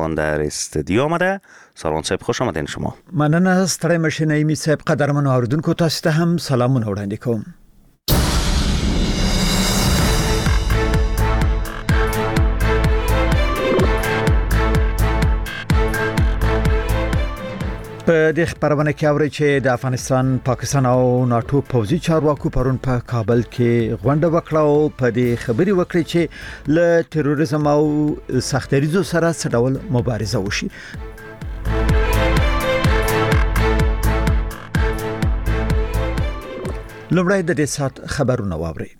خان در استودیو آمده. سروان صاحب خوش آمدین شما. مننه ستړی مشه نعیمی صاحب. قدرمنو اوریدونکو تاسو ته هم سلامونه وړاندې کوم. په دې خبرونه کې اوري چې د افغانستان، پاکستان او ناتو پوځي چارواکو پرون په کابل کې غونډه وکړه او په دې خبري وکړي چې له تروریزم او سختریزو سره څه ډول مبارزه وشي. لومړی د دې سات خبرونه واوري.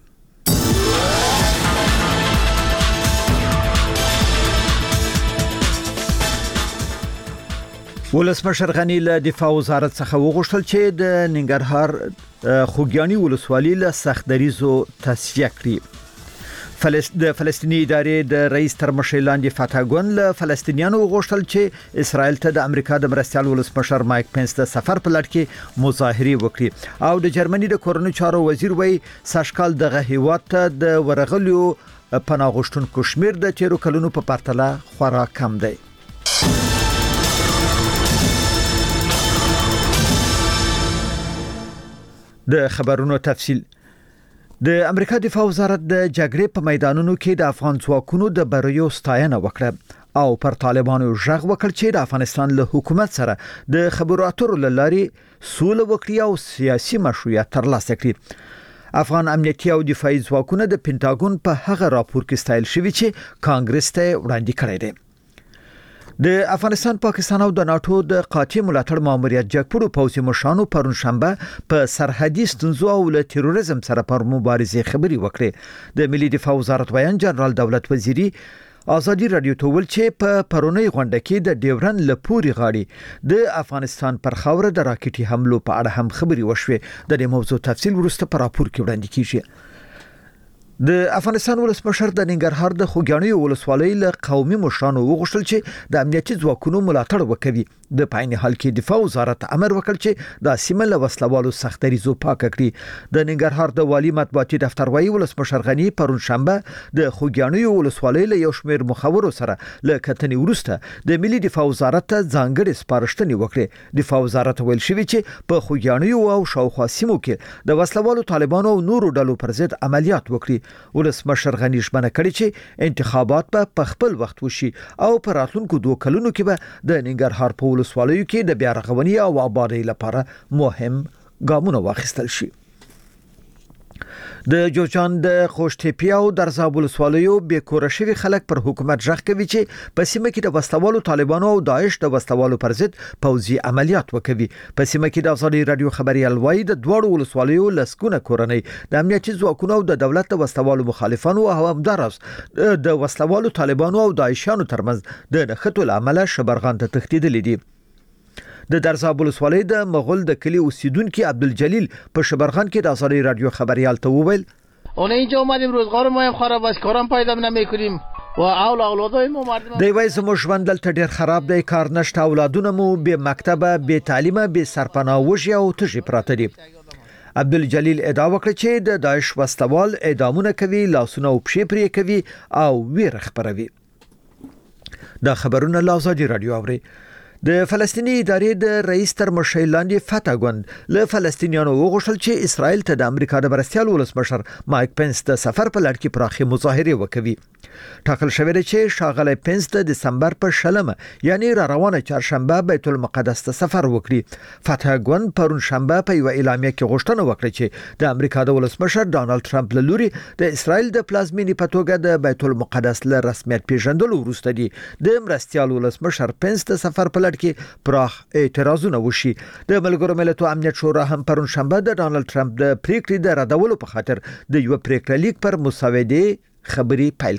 ولسمشر غنی له دفاع وزارت څخه وغوښتل چې د ننګرهار خوګیانی ولسوالۍ له سختدریزو تصفیه کړي. د فلسطینی ادارې د رئیس تر مشرۍ لاندې فتح ګون له فلسطینیانو وغوښتل چې اسرائیل ته د امریکا د مرستیال ولسمشر مایک پنس د سفر په لړ کې مظاهره وکړي او د جرمني د کورنۍ چارو وزیر وای ساشکال دغه هیواد ته د ورغلیو پناه غوښتونکو شمیر د تیرو کلونو په پرتله خورا کم دی. د خبرونو تفصیل. د امریکا دفاع وزارت د جګړې په میدانونو کې د افغان ځواکونو د بریو ستاینه وکړه او پر طالبانو ژغ وکړ چې د افغانستان له حکومت سره د خبرو اترو لاري سوله وکړي او سیاسي مشروعیت ترلاسه کړي. افغان امنیتي او دفاعي ځواکونه د پینټاګون په هغه راپور کې ستایل شوی چې کانګرس ته وړاندې کړی دی. د افغانستان، پاکستان او د ناتو د قاطع ملاتړ ماموریت جګپړو پوځي مشرانو پرون شنبه په سرحدي ستونزو او له تروریزم سره پر مبارزې خبري وکړې. د ملي دفاع وزارت ویان جنرال دولت وزیری ازادي رادیو ته ویل چې په پرونی غونډه کې د ډیورن لپوري غاړي د افغانستان پر خاوره د راکټي حملو په اړه هم خبري وشوه. د دې موضوع تفصیل ورسته په راپور کې وړاندې کیږي. د افغانستان ولسمشر د ننګرهار د خوګیانی ولسوالۍ له قومي مشرانو وغوښتل چې د امنیتي ځواکونو ملاتړ وکړي. د پاین حال کې دفاع وزارت امر وکړ چې د سیمه له وسلوالو سختریزو پاک کړي. د ننګرهار د والی مطبوعاتي دفتر وایي ولسمشر غنی پرون شنبه د خوګیانی ولسوالۍ له یو شمېر مخاورو سره له کتنې وروسته د ملي دفاع وزارت ته ځانګړي سپارښتنې وکړې. دفاع وزارت ویل شوی چې په خوګیانی او شاوخوا سیمو کې د وسلوالو طالبانو او نورو ډلو پر ضد عملیات وکړي. ولسمشر غنی ژمنه کړې چې انتخابات په خپل وخت وشي او په راتلونکو 2 کلونو کې به د ننګرهار په ولسوالیو کې د بیا رغونې او آبادۍ لپاره مهم ګامونه واخیستل شي. د جوجان د خوشتپیا او درزاب ولسوالیو به کور شوی خلک پر حکومت ژغ کوي چې په سیمه کې د وسلوالو طالبانو او داعش د وسلوالو پر ضد پوځي عملیات وکوي. په سیمه کې د ازادي رادیو خبري الوای د دوړو ولسوالیو لسکونه کورنۍ د امنیتي ځواکونو او د دولت د وسلوالو مخالفانو او همدارس د وسلوالو طالبانو او داعشانو ترمنځ د نښتو عمله شبرغان ته تښتیدلې دي. د درزاب ولسوالۍ د مغول د کلی اوسیدونکو عبدالجلیل په شبرغان کې د ازادي رادیو خبريال ته وویل اون اینجا اومدیم روزگار ما هم خراب است، کارم پیدا نمیکنیم و اولادای ما مردم دی وای زموږ ژوند دلته ډیر خراب دی، کار نشته، اولادونه مو به مکتبه، به تعلیمه، به سرپناه وږي او تږي پراته دي. عبدالجلیل ادعا وکړه چې د داعش وسلوال اعدامونه کوي، لاسونه او پښې پرې کوي او ویره خپروي. دا خبرونه له ازادي رادیو اوري. د فلسطینی ادارې د رئیس تر مشرۍ لاندې فتح ګون له فلسطینیانو وغوښتل چې اسرائیل ته د امریکا د مرستیال ولسمشر مایک پنس د سفر په لړ کې پراخي مظاهره وکوي. ټاکل شوی دی چې ښاغلی پنس د دسمبر په 20 یعنی را روانه چهارشنبه بیت المقدس ته سفر وکړي. فتح ګون پرون شنبه په یو اعلامیه کې غوښتنه وکړه چې د امریکا د ولسمشر ډانلډ ټرمپ له لوري د اسرائیل د پلازمینې په توګه د بیت المقدس له رسمیت پیژندلو وروسته دی د مرستیال ولسمشر پنس د سفر په کې پراخ اعتراضونه وشي. د ملګرو ملتونو امنیت شورا هم پرون شنبه د ډانلډ ټرمپ د پریکړې د ردولو په خاطر د یو پریکړه لیک پر مسودې خبري پیل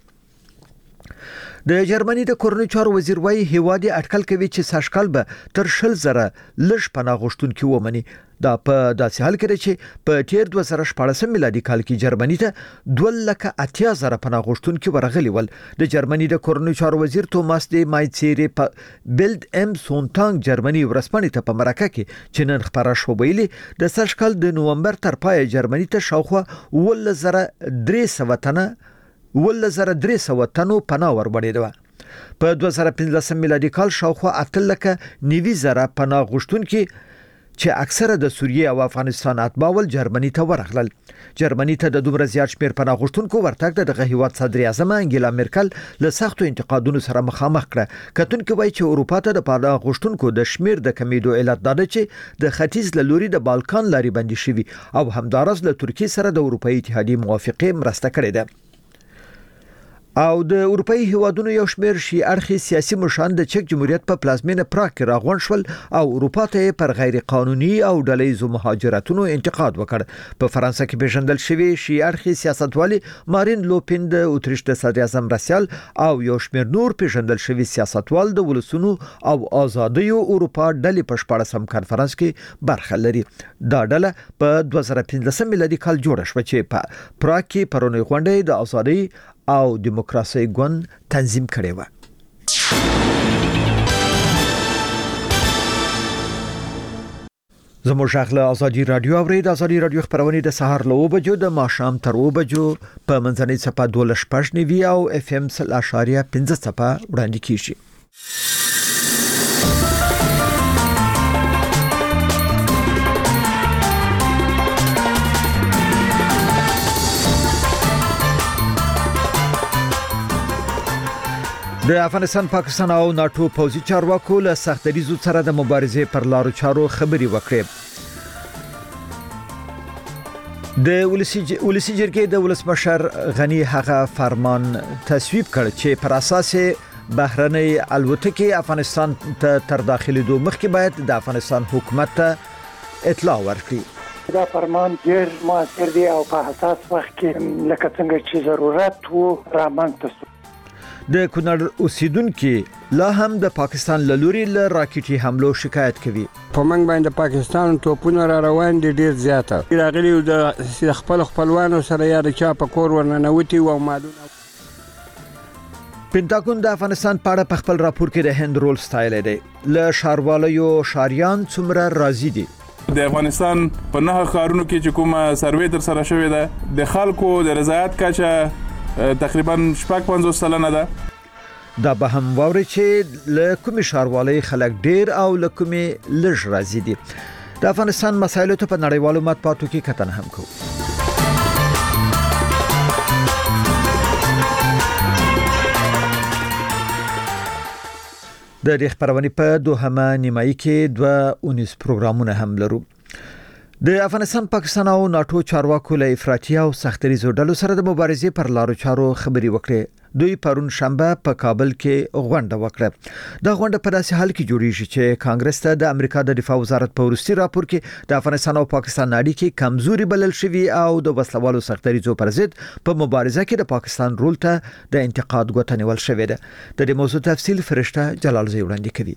کړې. د جرمني د کورنۍ چارو وزیر وایي هیواد اټکل کوي چې ساشکال به تر 100,000 لږ پناه غوښتونکي ومني. دا په داسې حال کې چې په تیر 2014 میلادي کال کې جرمني ته 280,000 پناه غوښتونکي ورغلي ول. د جرمني د کورنۍ چارو وزیر توماس دی مایڅيری په بلد ام سونټانګ جرمني ورسپانې ته په مرکه کې چې نن خبره شو ویلي د ساشکال د نومبر تر پای جرمني ته شاوخوا 1300 تنو پناه وربړېدو. په 2015 میلادي کال شاوخوا 8,90,000 پناه غوښتونکي چې اکثره د سوریه او افغانستان اتباول جرمني ته ورغلل. جرمني ته د دومره زیات شمیر پناه غوښتونکو ورتګ د هیواد صدر اعظم انګیلا میرکل له سختو انتقادونو سره مخامخ کړه. کتونکو وایي چې اروپا ته د پناه غوښتونکو د شمیر د کمیدو علت دا ده چې د ختیځ له لوري د بالکان لارې بندي شوي او همدارس له ترکیه سره د اروپאי اتحادیې موافقه مرسته کړې ده. او د اروپאי هیوادونو یو شمیر شي اړخي سیاسي مشان د چک جمهوریت په پلازمینه پراګ کې راغون شول او اروپا ته پر غیر قانوني او ډلهیزو مهاجرتونو انتقاد وکړ. په فرانسه کې پیژندل شوی شي اړخي سیاستوالي مارین لوپین د اتریش د صدر اعظم راسیال او یو شمیر نور پیژندل شوی سیاستوال د ولسونو او آزادیو اروپا ډلې په 14م کانفرنس کې برخه لري. دا ډله په 2015 میلادي کال جوړه شو چې په پراګ کې پرونی غونډه د آزادۍ او دیموکراسي ګوند تنظیم کړي و. زموږ غږ ازادي رادیو اورید. ازادي رادیو خبرونه د سهار له 9 بجو د ماښام تر 2 بجو په منځنۍ صفه 12.9 او اف ام 0.15 صفه وړاندې کیږي. د افغانستان، پاکستان او ناتو پوځي چارواکو له سختدریزو سره د مبارزې پر لارو چارو خبري وکړې. د ولسی جرګې د ولسمشر غنی هغه فرمان تصویب کړ چې پر اساس بهرنۍ الوتکې افغانستان ته تر داخلي مخکې باید د افغانستان حکومت ته اطلاع ورکړي. دا فرمان ډیر مؤثر دی او په حساس وخت کې لکه څنګه چې ضرورت وو رامنځته شو. د کونړ اوسیدونکو لا هم د پاکستان له لوري له راکټي حملو شکایت کوي. په منګ باندې پاکستان توپونه را روان دي ډیر زیاته. راغلي د خپلوانو سره یا د چا په کور ورننوتي او مالونه. پینټاګون د افغانستان په اړه په خپل راپور کې د هند رول ستایل دی. له شاروالو شاریان څومره راضي دي. د افغانستان په نه ښارونو کې چې کومه سروې تر سره شوې ده د خلکو د رضایت کچه تقریبا 50% ده. دا به هم ووري چې له کومي شاروالۍ خلک ډیر او له کومي لږ راضي دي. د افغانستان مسایلو ته په نړیوالو مطبوعاتو کې کتنه هم کوو. د دې خبرونه په دوهمه نیمایي کې 2 پروګرامونه هم لرو. د افغانستان، پاکستان او ناتو چارواکو له افراطي او سختدریزو ډلو سره د مبارزې پر لارو چارو خبري وکړې. دوی پرون شنبه په کابل کې غونډه وکړه. دا غونډه په داسې حال کې جوړیږي چې کانګرس ته د امریکا د دفاع وزارت په ورستي راپور کې د افغانستان او پاکستان اړیکې کمزوري بلل شوی او د وسلوالو سختدریزو پر ضد په مبارزه کې د پاکستان رول ته د انتقاد غوښتنول شوې ده. د دې موضوع تفصیل فرشته جلال زی وړاندې کوي.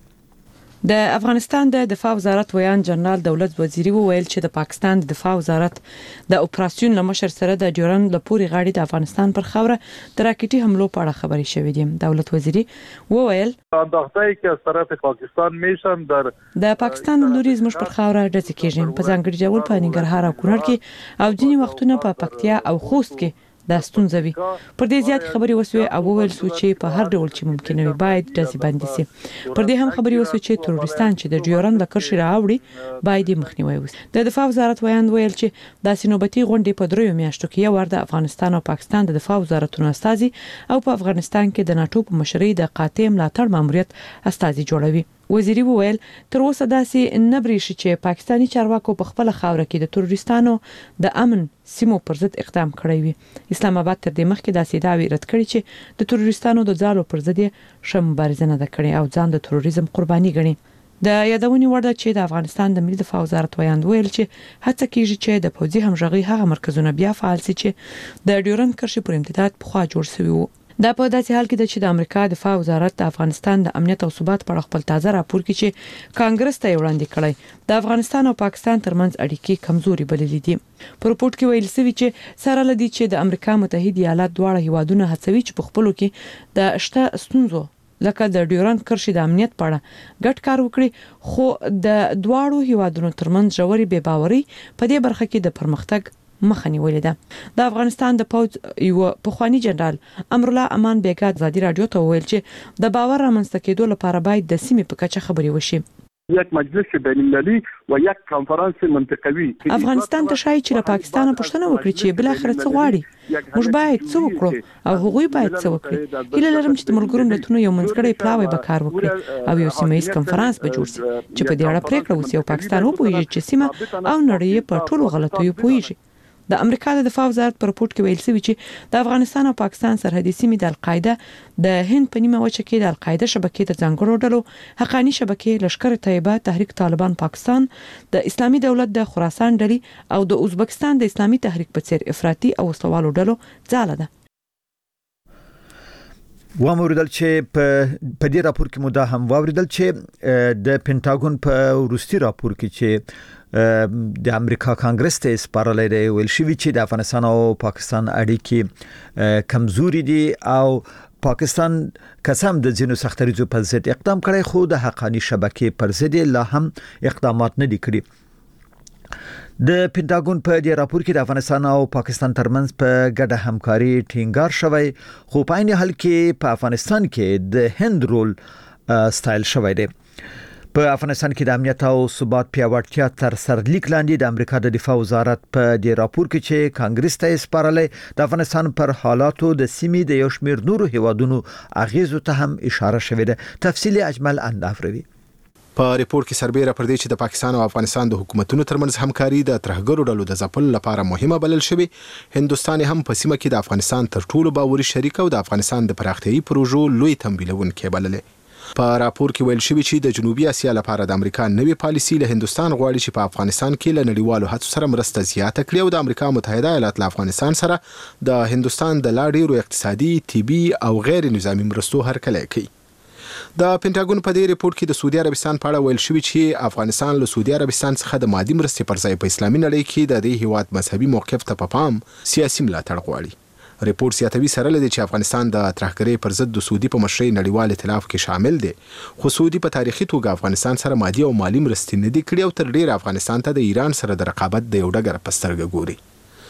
د افغانستان د دفاع وزارت ویان جنرال دولت وزیری وویل چې د پاکستان د دفاع وزارت د اپراسیون لمشر سره د ډیورند لپوري غاړي د افغانستان پر خوره د راکټي حملو په اړه خبري شوې دي. دولت وزیری وویل اندازه‌ای که از طرف پاکستان میشن د پاکستان لوري زموږ پر خوره ډزې کېږي، په ځانګړي ډول په ننګرهار او کونړ کې او ځینې وختونه په پکتیا او خوست کې د ستونزوي. پر دې زیات خبري وسوي او وویل چې په هر ډول چې ممکن وي باید ډزې بندي شي. پر دې هم خبري وسوي چې تروریستان چې د ډیورند لکرشي راوړي باید مخنیوي وشي. د دفاع وزارت ویان ویل چې د سینوبتي غونډې په 3 میاشتو کې یو ور د افغانستان او پاکستان د دفاع وزارتونو استازي او په افغانستان کې د ناتو په مشرۍ د قاطع ملاتړ ماموریت استازي جوړوي. وزیری وویل تر اوسه داسې نه بریښي چې پاکستانی چارواکو په خپل خاور کې د تروریستانو د امن سیمو پر ضد اقدام کړی وي. اسلام آباد تر دې مخکې داسې داوی رد کړی چې د تروریستانو د ځالو پر ضد شم مبارزه نه کړي او ځان د تروریزم قرباني ګڼي. د یادونې وړ ده چې د افغانستان د ملي دفاع وزارت ویاند ویل چې هڅه کیږي چې د پوځي همغږي هغه مرکزونه بیا فعال شي چې د ډیورند کرښې پر امتداد پخوا جوړ شوی وو. دا په داسې حال کې ده چې د امریکا دفاع وزارت د افغانستان د امنیت او ثبات په اړه خپل تازه راپور کې چې کانګرس ته وړاندې کړی د افغانستان او پاکستان ترمنځ اړیکې کمزوري بللې دي. په رپورت کې ویل شوی چې سره لدی چې د امریکا متحده ایالات دواړه هیوادونه هڅوي چې په خپلو کې د شته ستونزو لکه د ډیورند کرښې د امنیت په اړه ګډ کار وکړي، خو د دواړو هیوادونو ترمنځ ژورې بې باورۍ په دې برخه کې د پرمختګ مخه نیولې ده. د افغانستان د پوځ یو پخوانی جنرال امرالله امان بیګا ازادي رادیو ته ویل چې د باور رامنځته کېدو لپاره باید د سیمې په کچه خبرې وشي. یک مجلس بین‌المللي و یک کنفرانس منطقوي. افغانستان ته شای چې له پاکستان پوښتنه وکړي چې بل اخر څه غواړي، موږ باید څه وکړو او هغوی باید څه وکړي. هیله لرم چې د ملګرو ملتونو یو منځګړی پلاوی به کار وکړي او یو سیمه‌ییز کنفرانس به جوړ شي چې په دې اړه پریکړه وشي او پاکستان وپوهیږي چې سیمه او نړۍ په ټولو غلطیو پوهیږي. د امریکا د دفاع وزارت په راپورټ کې ویل شوی چې د افغانستان او پاکستان سرحدي سیمې د القاعده د هند په نیمه وچه کې د القاعده شبکې د ځانګړو ډلو حقانی شبکې لشکر طیبه تحریک طالبان پاکستان د اسلامي دولت د خراسان ډلې او د ازبکستان د اسلامي تحریک په څیر افراطي او وسلوالو ډلو ځاله ده. واموردل چې په دې راپور کې مو دا هم واوریدل چې د پینټاګون په وروستي راپور کې چې د امریکا کانګرس ته سپارلې دی ویل شوی چې د افغانستان او پاکستان اړیکې کمزوري دي او پاکستان قسم د ځینو سختریزو په ضد اقدام کړی خو د حقانی شبکې پر ضد لا هم اقدامات نه دي کړی. د پینټاګون په دې راپور کې د افغانستان او پاکستان ترمنځ په ګډه همکاري ټینګار شوی خو په عین حال کې په افغانستان کې د هند رول ستایل شوی دی. په افغانستان کې د امنیت او ثبات پیاوړتیا تر سرلیک لاندې د امریکا د دفاع وزارت په دې راپور کې چې کانګرس ته سپارلې د افغانستان پر حالاتو د سیمې د یو شمېر نورو هیوادونو اغیزو ته هم اشاره شوې ده. تفصیلی اجمل اندافروي. په ریپورت کې سربېره پر دې چې د پاکستان او افغانستان د حکومتونو ترمنځ همکاري د ترهګرو ډلو د ځپلو لپاره مهمه بلل شوې، هندوستان هم په سیمه کې د افغانستان تر ټولو باوري شریک او د افغانستان د پراختیايي پروژو لوی تمویلونکی بللې. په راپور کې ویل شوی چې د جنوبي اسیا لپاره د امریکا نوې پالیسي له هندوستان غواړي چې په افغانستان کې له نړیوالو هڅو سره مرسته زیاته کړي او د امریکا متحده ایالات له افغانستان سره د هندوستان د لا ډیرو اقتصادي، طبي او غیر نظامی مرستو هرکلی کوي. د پینټاګون په دې ریپورت کې د سعودي عربستان په اړه ویل شوی چې افغانستان له سعودي عربستان څخه د مادي مرستې پر ځای په اسلامي نړۍ کې د دې هیواد مذهبي موقف ته په پام سیاسي ملاتړ غواړي. ریپورت زیاتوي سره لدی چې افغانستان د ترهګرۍ پر ضد د سعودي په مشرۍ نړیوال ائتلاف کې شامل دی خو سعودي په تاریخي توګه افغانستان سره مادي او مالی مرستې نه دي کړې او تر ډیره افغانستان ته د ایران سره د رقابت د یو ډګر په سترګه ګوري.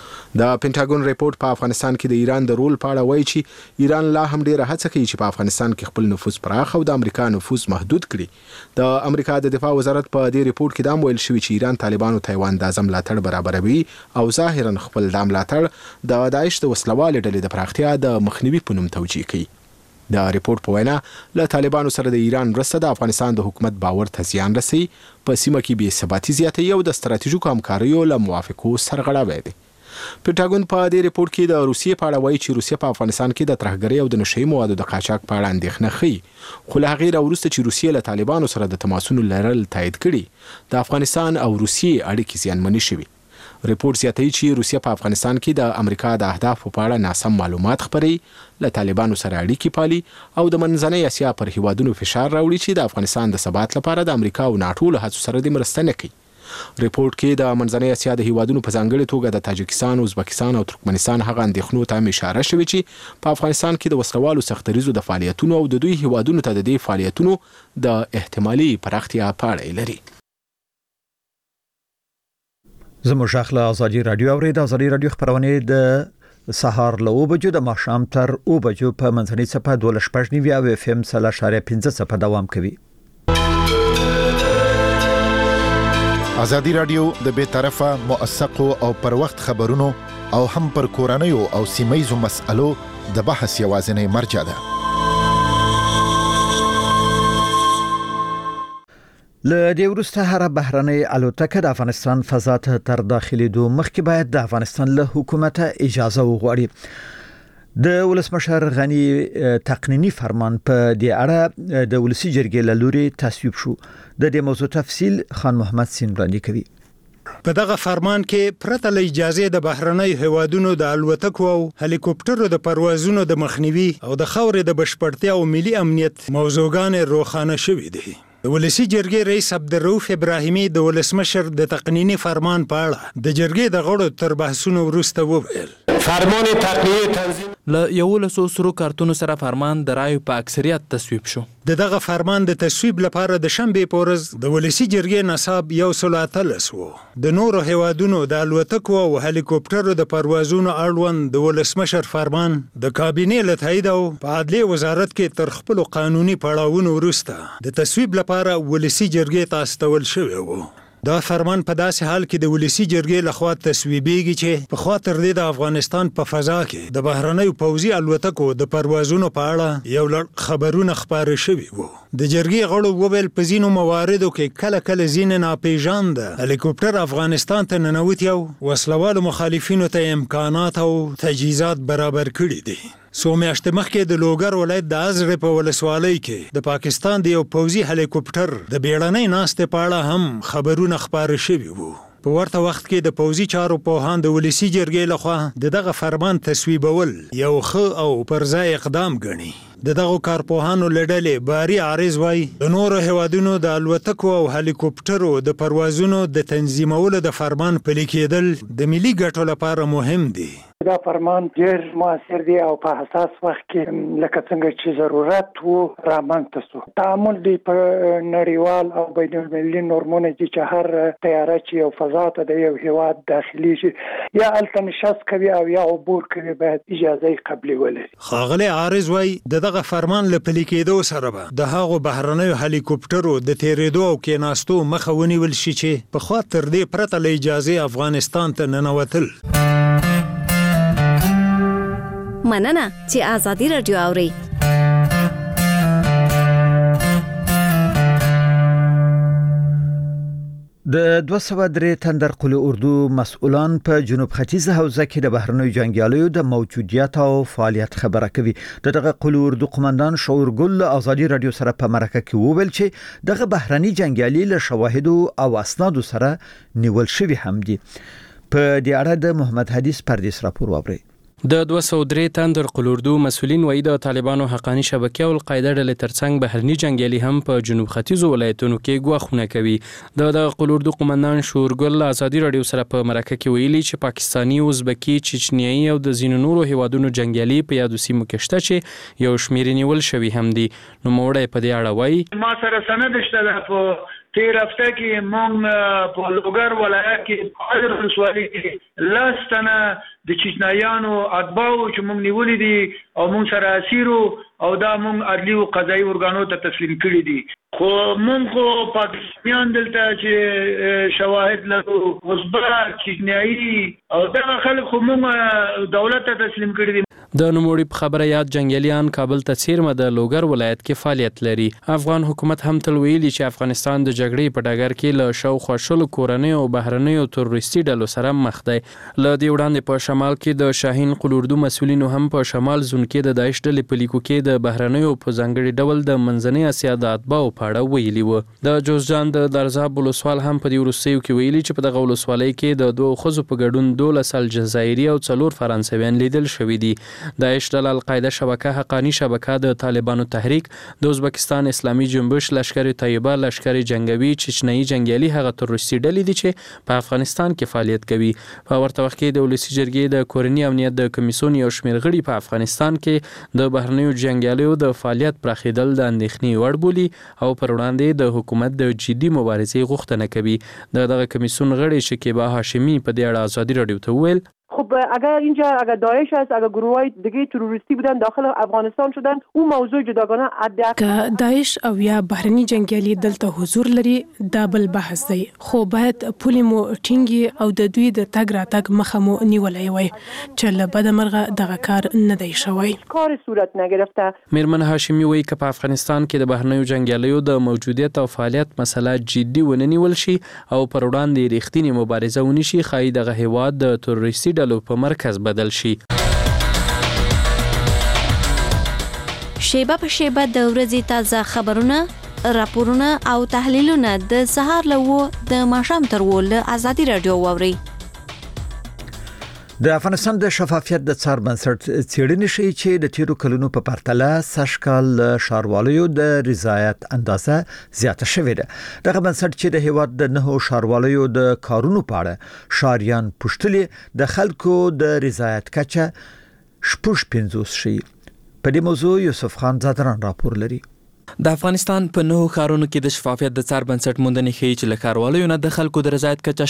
د پینټاګون ریپورت په افغانستان کې د ایران د رول په اړه وایي چې ایران لا هم ډیره هڅه کوي چې په افغانستان کې خپل نفوذ پراخ او د امریکا نفوذ محدود کړي. د امریکا د دفاع وزارت په دې ریپورت کې دا ویل شوی چې ایران طالبانو تایوان د اعظم ملاتړ برابروي او ظاهرا خپل د ملاتړ د داعش د وسلوال ډلې د پراختیا د مخنیوي په نوم توجیه کوي. د ریپورت په وینا له طالبانو سره د ایران مرسته د افغانستان د حکومت باور ته زیان رسوي، په سیمه کې بې ثباتي زیاتوي او د ستراتیژیکو همکاریو له موافقو سرغړاوی دی. پینټاګون په دې ریپورت کې د روسیې په اړه وایي چې روسیه په افغانستان کې د ترهګرۍ او د نشهیي موادو د قاچاق په اړه اندېښنه ښيي خو له هغې راوروسته چې روسیې له طالبانو سره د تماسونو لرل تایید کړي د افغانستان او روسیې اړیکې زیانمنې شوي. ریپورت زیاتوي چې روسیه په افغانستان کې د امریکا د اهدافو په اړه ناسم معلومات خپروي، له طالبانو سره اړیکې پالي او د منځنۍ اسیا پر هیوادونو فشار راوړي چې د افغانستان د ثبات لپاره د امریکا او ناټو له هڅو سره د مرسته نه کوي. ریپورت کې د منځنۍ اسیا د هیوادونو په ځانګړي توګه د تاجکستان، ازبکستان او ترکمنستان هغه اندېښنو ته اشاره شوې چې په افغانستان کې د وسلوالو سختریزو د فعالیتونو او د دوی هیوادونو ته د دې فعالیتونو د احتمالي پراختیا په اړه لري. زموږ شاخله ازادي رادیو اورید. ازادي رادیو خبرونه د سهار له 9 بجو د ماښام تر 9 بجو په منځنۍ صفه 12.9 او اف ام 3.5 صفه دوام کوي. ازادي رادیو د بے طرفه موثقو او پر وخت خبرونو او هم پر کورنیو او سیمایزو مسألو د بحث یوازینی مرجع ده. له دې وروسته هر بهرنۍ الوتکه د افغانستان فضا ته تر داخليدو مخکې باید د افغانستان له حکومت اجازه وغواړي. د ولسمشر غنی تقنینی فرمان په دې اړه د ولسی جرګې له لوري تصویب شو. د دې موضوع تفصیل خان محمد سین وړاندې کوي. په دغه فرمان کې پرته له اجازه د بهرنۍ هوادونو د الوتکو او هلیکوپټرو د پروازونو د مخنیوي او د خاورې د بشپړتیا او ملي امنیت موضوعګان روښانه شوې دي. د ولسی جرګې رئیس عبدالرؤف ابراهیمي د ولسمشر د تقنینی فرمان په اړه د جرګې د غړو تر بحثونو وروسته وویل. فرمان تقنینی تنظیم له 1100 سرو کارتونو سره فرمان د رایو په اکثریت تصویب شو. دغه فرمان د تصویب لپاره د شنبې په ورځ د ولسی جرګې نصاب 113 و. د نورو هیوادونو د الوتکو او هلیکوپټرو د پروازونو اړوند د ولسمشر فرمان د کابینې له تایید او په عدلیه وزارت کې تر خپل قانوني پړاوونو وروسته د تصویب لپاره ولسی جرګې ته استول شوی و. دا فرمان په داسې حال کې د ولسی جرګې لخوا تصویبېږي چې په خوا تر دې د افغانستان په فضا کې د بهرنیو پوځي الوتکو د پروازونو په اړه یو لړ خبرونه خپاره شوي وو. د جرګې غړو وویل په ځینو مواردو کې کله کله ځینې ناپېژانده هلیکوپټر افغانستان ته ننوتي او وسلوالو مخالفینو ته امکانات او تجهیزات برابر کړي دي. څو میاشتې مخکې د لوګر ولایت د ازرې په ولسوالۍ کې د پاکستان د یو پوځي هلیکوپټر د بیړنۍ ناستې په اړه هم خبرونه خپاره شوي وو. په ورته وخت کې د پوځي چارو پوهان د ولسی جرګې لخوا دغه فرمان تصویبول یو ښه او پرځای اقدام ګڼي. دغه کارپوهانو لړلې باری عارض وای د نورو هیوادونو د الوتکو او هلیکوپټرو د پروازونو د تنظیمولو د فرمان پلي کېدل د ملي ګټو لپاره مهم دي. دا فرمان ډېر موثر دی او په حساس وخت کې لکه څنګه چې ضرورت وو رامنځته شو. تعامل دی په نړیوال او بین المللي نورمونو چې هر طیاره چې یو فضا ته د یو هیواد داخلي شي یا هلته نشست کوي او یا عبور کوي باید اجازه قبلي ولري. ښاغلی عارض وای دغه فرمان له پلي کېدو سره به د هغو بهرنیو هلیکوپټرو د تېرېدو او کېناستو مخه ونیول شي چې په خوا تر دې پرته له اجازې افغانستان ته ننوتل. مننه چې آزادي رادیو اوري. د 203 تندر قلعه اردو مسؤلان په جنوب ختیځ حوزه کې د بهرنیو جنگیالیو د موجودیت او فعالیت خبره کوي. دغه قلعه اردو قومندان شعورګل آزادي رادیو سره په مرکه کې وویل چې دغه بهرني جنگیالي له شواهدو او اسنادو سره نیول شوی هم دي. په دې اړه د محمد حدیث پردیس راپور واوري. د 203 تندر قلعه اردو مسؤلین وایي د طالبانو حقانی شبکې او القاعده ډلې ترڅنګ بهرني جنگیالي هم په جنوب ختیځو ولایتونو کې ګواښونه کوي. د قلعه اردو قومندان شعورګل آزادي رادیو سره په مرکه کې ویلي چې پاکستانی، ازبکی، چچنیایي او د ځینو نورو هیوادونو جنگیالي په یادو سیمو کې شته چې یو شمېر نیول شوي هم دي. نو موړی په دې اړه وایي ما سره سند شته په تیر هفته کې مونږ په لوګر ولایت کې حاضر ولسوالۍ کې لاستنه د چچنایانو اتباعو چې مونږ نیولې دي او مونږ سره اسیرو او دا مونږ عدلي او قضایي ارګانو ته تسلیم کړي دي. خو مونږ خو پاکستانیان دلته چې شواهد لرو ازبک، چچنیایي او دغه خلک خو مونږ دولت ته تسلیم کړي دي. د نوموړي په خبره یاد جنگیالیان کابل ته څیرمه د لوګر ولایت کې فعالیت لري. افغان حکومت هم تل ویلي چې افغانستان د جګړې په ډګر کې له شاوخوا شلو کورنیو او بهرنیو تروریستي ډلو سره مخ دی. له دې وړاندې په شمال کې د شاهین قلعه اردو مسؤلینو هم په شمال زون کې د داعش ډلې په لیکو کې د بهرنیو په ځانګړي ډول د منځنۍ اسیا د اتباعو په اړه ویلي و. د جوزجان د درزاب ولسوال هم په دې وروستیو کې ویلي چې په دغه ولسوالۍ کې د دوه ښځو په ګډون 12 الجزایري او 4 فرانسویان لیدل شوي دي. داعش ډله، القاعده شبکه، حقانی شبکه، د طالبانو تحریک، د ازبکستان اسلامي جنبش، لشکر طیبه، لشکر جنگوي، چچنیایي جنگیالي هغه تروریستي ډلې دي چې په افغانستان کې فعالیت کوي. په ورته وخت کې د ولسی جرګې د کورنی امنیت د کمیسیون یو شمېر غړي په افغانستان کې د بهرنیو جنگیالیو د فعالیت پراخېدل د اندېښنې وړ بولي او پر وړاندې د حکومت د جدي مبارزې غوښتنه کوي. دغه کمیسیون غړي شکیبا هاشمی په دې اړه آزادی رادیو ته وویل خب اگر داعش هست، اگر گروه‌های دیگه تروریستی بودن داخل افغانستان شدن، اون موضوع جداگانه که داعش او یا بهرني جنگیالي دلته حضور لري دا بل بحث دی. خو باید پولې مو ټینګي او د دوی د تګ راتګ مخه مو نیولای وای چې له بده مرغه دغه کار نه دی شوی. کار صورت نگرفته. میرمن هاشمی وایي که په افغانستان کې د بهرنیو جنگیالیو د موجودیت او فعالیت مسله جدي ونه نیول شي او پر وړاندې ریښتینې مبارزه ونی شي، ښایي دغه هیواد د تروریستي ډلو په مرکز بدل شي. شیبه په شیبه د ورځې تازه خبرونه، راپورونه او تحلیلونه د سهار له د ماښام تر له آزادي رادیو واوري. د افغانستان د شفافیت د څار بنسټ څېړنې ښیي چې د تیرو کلونو په پرتله سږکال ښاروالو د رضایت اندازه زیاته شوې ده. دغه بنسټ چې د هیواد د 9 ښاروالو د کارونو په اړه ښاریان پوښتلي، د خلکو د رضایت کچه 50 شي. په دې موضوع یوسف خان زادران راپور لري. د افغانستان په 9 ښارونو کې د شفافیت د څار بنسټ موندنې ښیي چې له ښاروالو نه د خلکو د رضایت کچه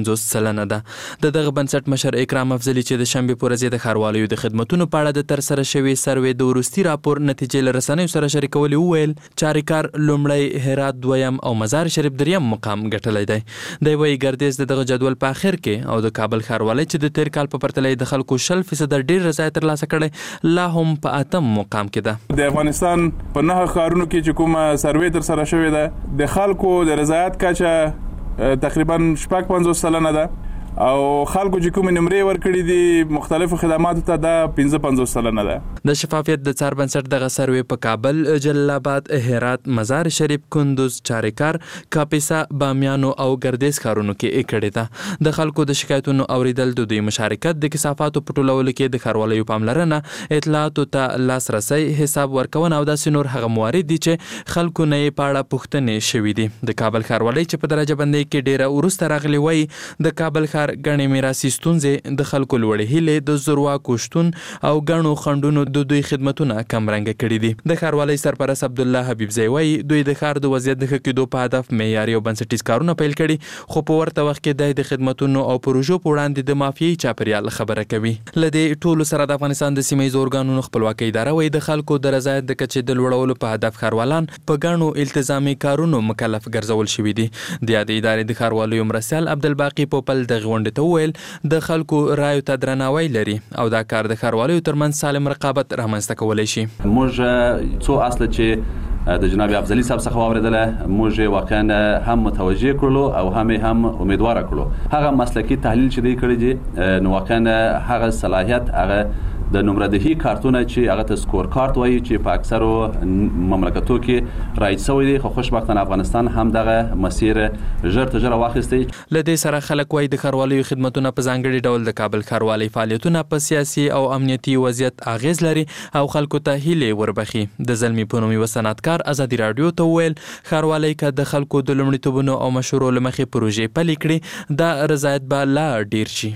50% ده. دغه بنسټ مشر اکرام افضلی چې د شنبې په ورځ د ښاروالو د خدماتو په اړه د تر سره شوی سروې د وروستي راپور نتیجې له رسنیو سره شریکولې وویل چاریکار لومړی، هرات دویم او مزار شریف دریم مقام ګټلی دی. د وی ګردیز دغه جدول په اخر کې او د کابل ښاروالۍ چې د تیر کال په پرتله د خلکو 0% ډیر رضایت ترلاسه کړي لا هم په 8م مقام کې ده. د افغانستان په 9 ښارونو کې چې کومه سروې تر سره شوې ده د خلکو د رضایت کچه تقریبا 50% ده او خلکو چې کوم نمرې ورکړي دي مختلفو خدماتو ته دا 55% ده. د شفافیت د څار بنسټ دغه سروې په کابل، جلال آباد، هرات، مزار شریف، کندوز، چاریکار، کاپیسا، بامیانو او ګردیز ښارونو کې کړي ده. د خلکو د شکایتونو اوریدل، د دوی مشارکت، د کثافاتو په ټولولو کې د ښاروالۍ پاملرنه، اطلاعاتو ته لاسرسي، حساب ورکونه او داسې نور هغه موارد دي چې خلکو نه یې په اړه پوښتنې شوې دي. د کابل ښاروالۍ چې په درجه بندۍ کې ډیره وروسته راغلي وایي د کابل ښار غنې میراثي ستونزې د خلکو لوړې هیلې، د زورواکو شتون او غنو خندونو د دوی خدماتونه کم رنګ کړي دي. د ښاروالۍ سرپرست عبد الله حبیبزی وایي دوی د ښار د وضعیت د ښه کېدو په هدف معیاري او بنسټیز کارونه پیل کړي، خو په ورته وخت کې د خدماتونو او پروژو په وړاندې د مافیایي چاپیریال خبره کوي. له دې ټولو سره د افغانستان د سیمه ییزو ارګانونو خپلواکۍ اداره وایي د خلکو د رضایت د کچې د لوړولو په هدف ښاروالان په غنو التزامي کارونو مکلف ګرځول شوي دي. د یادې ادارې د ښاروالۍ مرستیال عبدالباقي پوپل د غونډې ته وویل د خلکو رایو ته درناوی لري او دا کار د ښاروالۍ ترمنځ سالم رقابت رامنځته کولی شي. موږ څو اصله چې د جناب افضلی صاحب څخه واوریدله موږ واقعا هم متوجه کړلو او هم امیدوار کړلو. هغه مسلکی تحلیل چې دی کړی دی نو واقعا هغه صلاحیت هغه د نمردهی کارتونه چې هغه ته سکور کارت وایي چې په اکثرو مملکتو کې رایج شوی دی، خو خوشبختانه افغانستان هم دغه مسیر ژر تر ژره واخیستی. له دې سره خلک وایي د ښاروالۍ خدماتونه په ځانګړي ډول د کابل ښاروالۍ فعالیتونه په سیاسي او امنیتي وضعیت اغیز لري او خلکو ته هیلې وربخي. د زلمی په نوم یو صنعتکار ازادي رادیو ته وویل ښاروالۍ که د خلکو د لومړیتوبونو او مشورو له مخې پروژې پلي کړي دا رضایت به لا ډیر شي.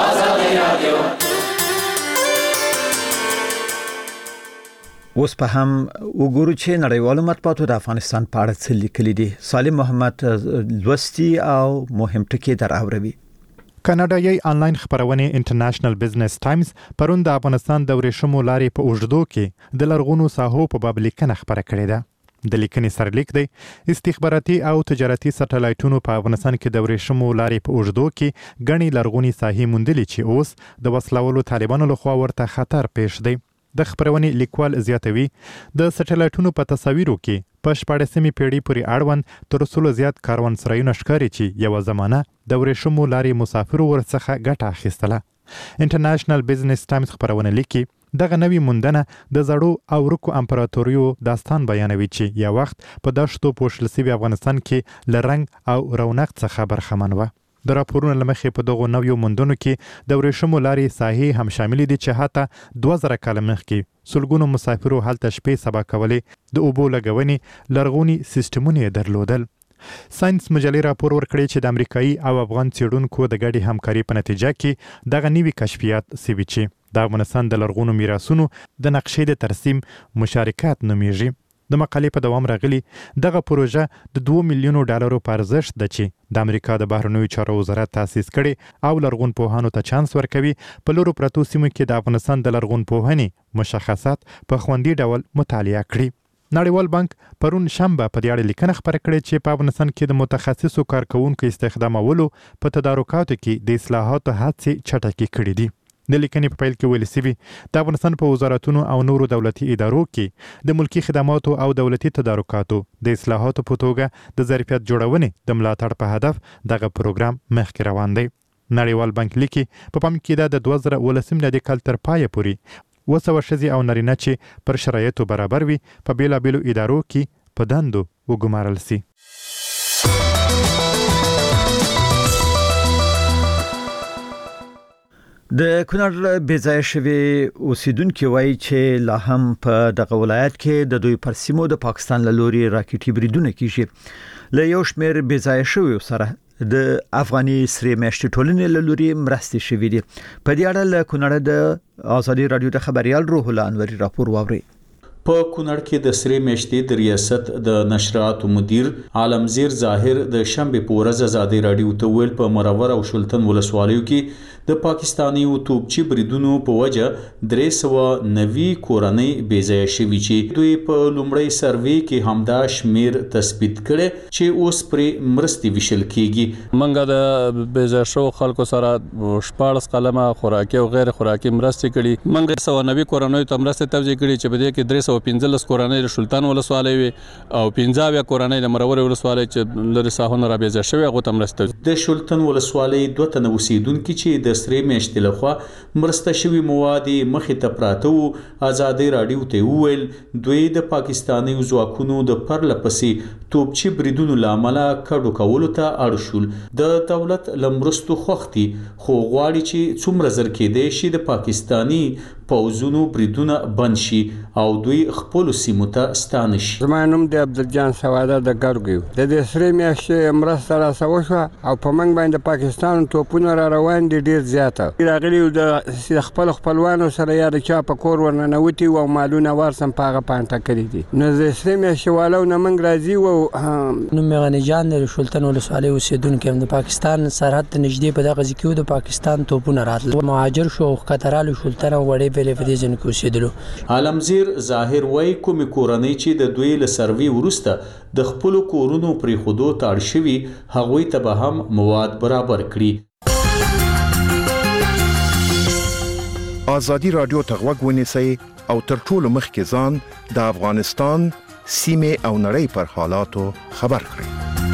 اوس په هم وګورو چې نړیوالو مطبوعاتو د افغانستان په اړه څه لیکلي دي. سالم محمد لوستی او مهم ټکي دراوروي. کاناډایي آنلاین خبرونه انټرنیشنل بزنس ټایمز پرون د افغانستان د ورېښمو لارې په اوږدو کې د لرغونو ساحو په باب لیکنه خبره کړې ده. د لیکنې سرلیک دی استخباراتي او تجارتي سټلایټونو په افغانستان کې د ورېښمو لارې په اوږدو کې غني لرغونی ساحې موندلې چې اوس د وسلوالو طالبانو لخوا ورته خطر پېښ دی. د خبرونې لیکوال زیاتوي د سټلایټونو په تصاویرو کې په 14مې پیړۍ پورې اړوند تر څو زیات کاروانسرایونه ښکاري چې یو زمانه د ورېښمو لارې مسافرو ورڅخه ګټه اخیستله. انټرنیشنل بزنس ټایمز خبرونه لیکي دغه نوې موندنه د زړو او ورکو امپراتوریو داستان بیانوي چې یو وخت په دشتو پوښل شوي افغانستان کې له رنګ او رونق څخه برخمن و. د راپورونو لمخې په دغو نویو موندنو کې د ورېښمو لارې ساحې هم شامل دي چې حتی 2000 کاله مخکې سلګونو مسافرو هلته شپې سبا کولې، د اوبو لګونې لرغوني سیستمونه یې درلودل. ساينس مجلې راپور ورکړی چې د امریکایي او افغان څېړونکو د ګډې همکاري په نتیجه کې دغه نوي کشفیات سوي چې د افغانستان د لرغونو میراثونو د نقشې د ترسیم مشارکت نومیږي. د مقالې په دوام راغلي دغه پروژه د $2 میلیون په ارزښت ده چې د امریکا د بهرنیو چارو وزارت تاسیس کړي او لرغون پوهانو ته چانس ورکوي په لورو پرتو سیمو کې د افغانستان د لرغون پوهنې مشخصات په خوندي ډول مطالعه کړي. نړیوال بانک پرون شنبه په دې اړه لیکنه خبره کړې چې په افغانستان کې د متخصصو کارکونکو استخدامولو په تدارکاتو کې د اصلاحاتو هڅې چټکې کړې دي. د لیکنې په پیل کې ویل شوي د افغانستان په وزارتونو او نورو دولتي ادارو کې د ملکی خدماتو او دولتي تدارکاتو د اصلاحاتو په توګه د ظرفیت جوړونې د ملاتړ په هدف دغه پروګرام مخکې روان دی. نړیوال بانک لیکي په پام کې د 2019 کال تر پایه پورې 200 ښځې او نارینه چې پر شرایطو برابر وي په بیلابیلو ادارو کې په دندو وګمارل شي. د کونړ بېځایه شوي اوسیدونکو وایي چې لا هم په دغه ولایت کې د دوی پر سیمو د پاکستان له لوري راکټي بریدونه کیږي. له یو شمېر بېځایه شویو سره د افغاني سری میاشتې ټولنې له لوري مرستې شوې دي. په دې اړه له کونړ د ازادي رادیو د خبريال روح الله انوري راپور واوري. په کونړ کې د سری میاشتې د ریاست د نشراتو مدیر عالمزیر ظاهر د شنبه په ورځ ازادي رادیو ته ویل په مرور او شلتن ولسوالیو کې د پاکستاني توپچی بریدونو په وجه 390 کورنۍ بیځای شوي چې دوی په لومړی سروې کې همدا شمیر تثبیت کړي چې اوس پرې مرستې ویشل کیږي. منګه د بیځای شو خلکو سره 14 قلمه خوراکي او غیر خوراکي مرستې کړي. منګه 190 کورنۍ ته مرستې توزیع کړي چې په دې کې 315 کورنۍ د شلتن ولسوالۍ او 15 کورنۍ د مرور ولسوالۍ چې لري ساحونه را بیځای شوی هغه ته مرستې. د شلتن ولسوالۍ 2 تنه اوسیدونکو چې د سری میاشتې لخوا مرسته شوی مواد مخې ته پراته وو ازادي رادیو ته ویل دوی د پاکستاني ځواکونو د پرلپسې توپچی بریدونو لامل کډو کولو ته اړ شول. د دولت لمرستو خوختي خو غواړي چې څومره زر کېدې شي د پاکستاني پوزونو بریدونه بند شي او دوی خپل سیمو ته ستانه شي. زما نوم د عبدالجان سواده د ګرګیو د دې سری میاشتې مرسته را سوشوه او په منګ باندې پاکستان توپونه را روان دي ډیر زیاته راغلي د خپل خپلوانو سره یا د چا په کور ورننوتي او مالونه ورسم پاغه پانټه کړی دي. نو د سری میاشتې والو نه منګ راځي او نوم غنی جان د شلتن ولسوالۍ اوسیدونکو د پاکستان سرحد ته نږدې په دغه ځکه د پاکستان توپونه راتل مهاجر شو خطرالو شلتن وړي عالمزیر ظاهر وای کوم کورنۍ چې د دوی له سروي ورسته د خپل کورونو پرې خودو تاړ شوی هغوی ته به هم مواد برابر کړي. ازادي رادیو ته غوږ ونیسئ او تر ټولو مخکې ځان د افغانستان سیمه او نړۍ پر حالاتو خبر کړئ.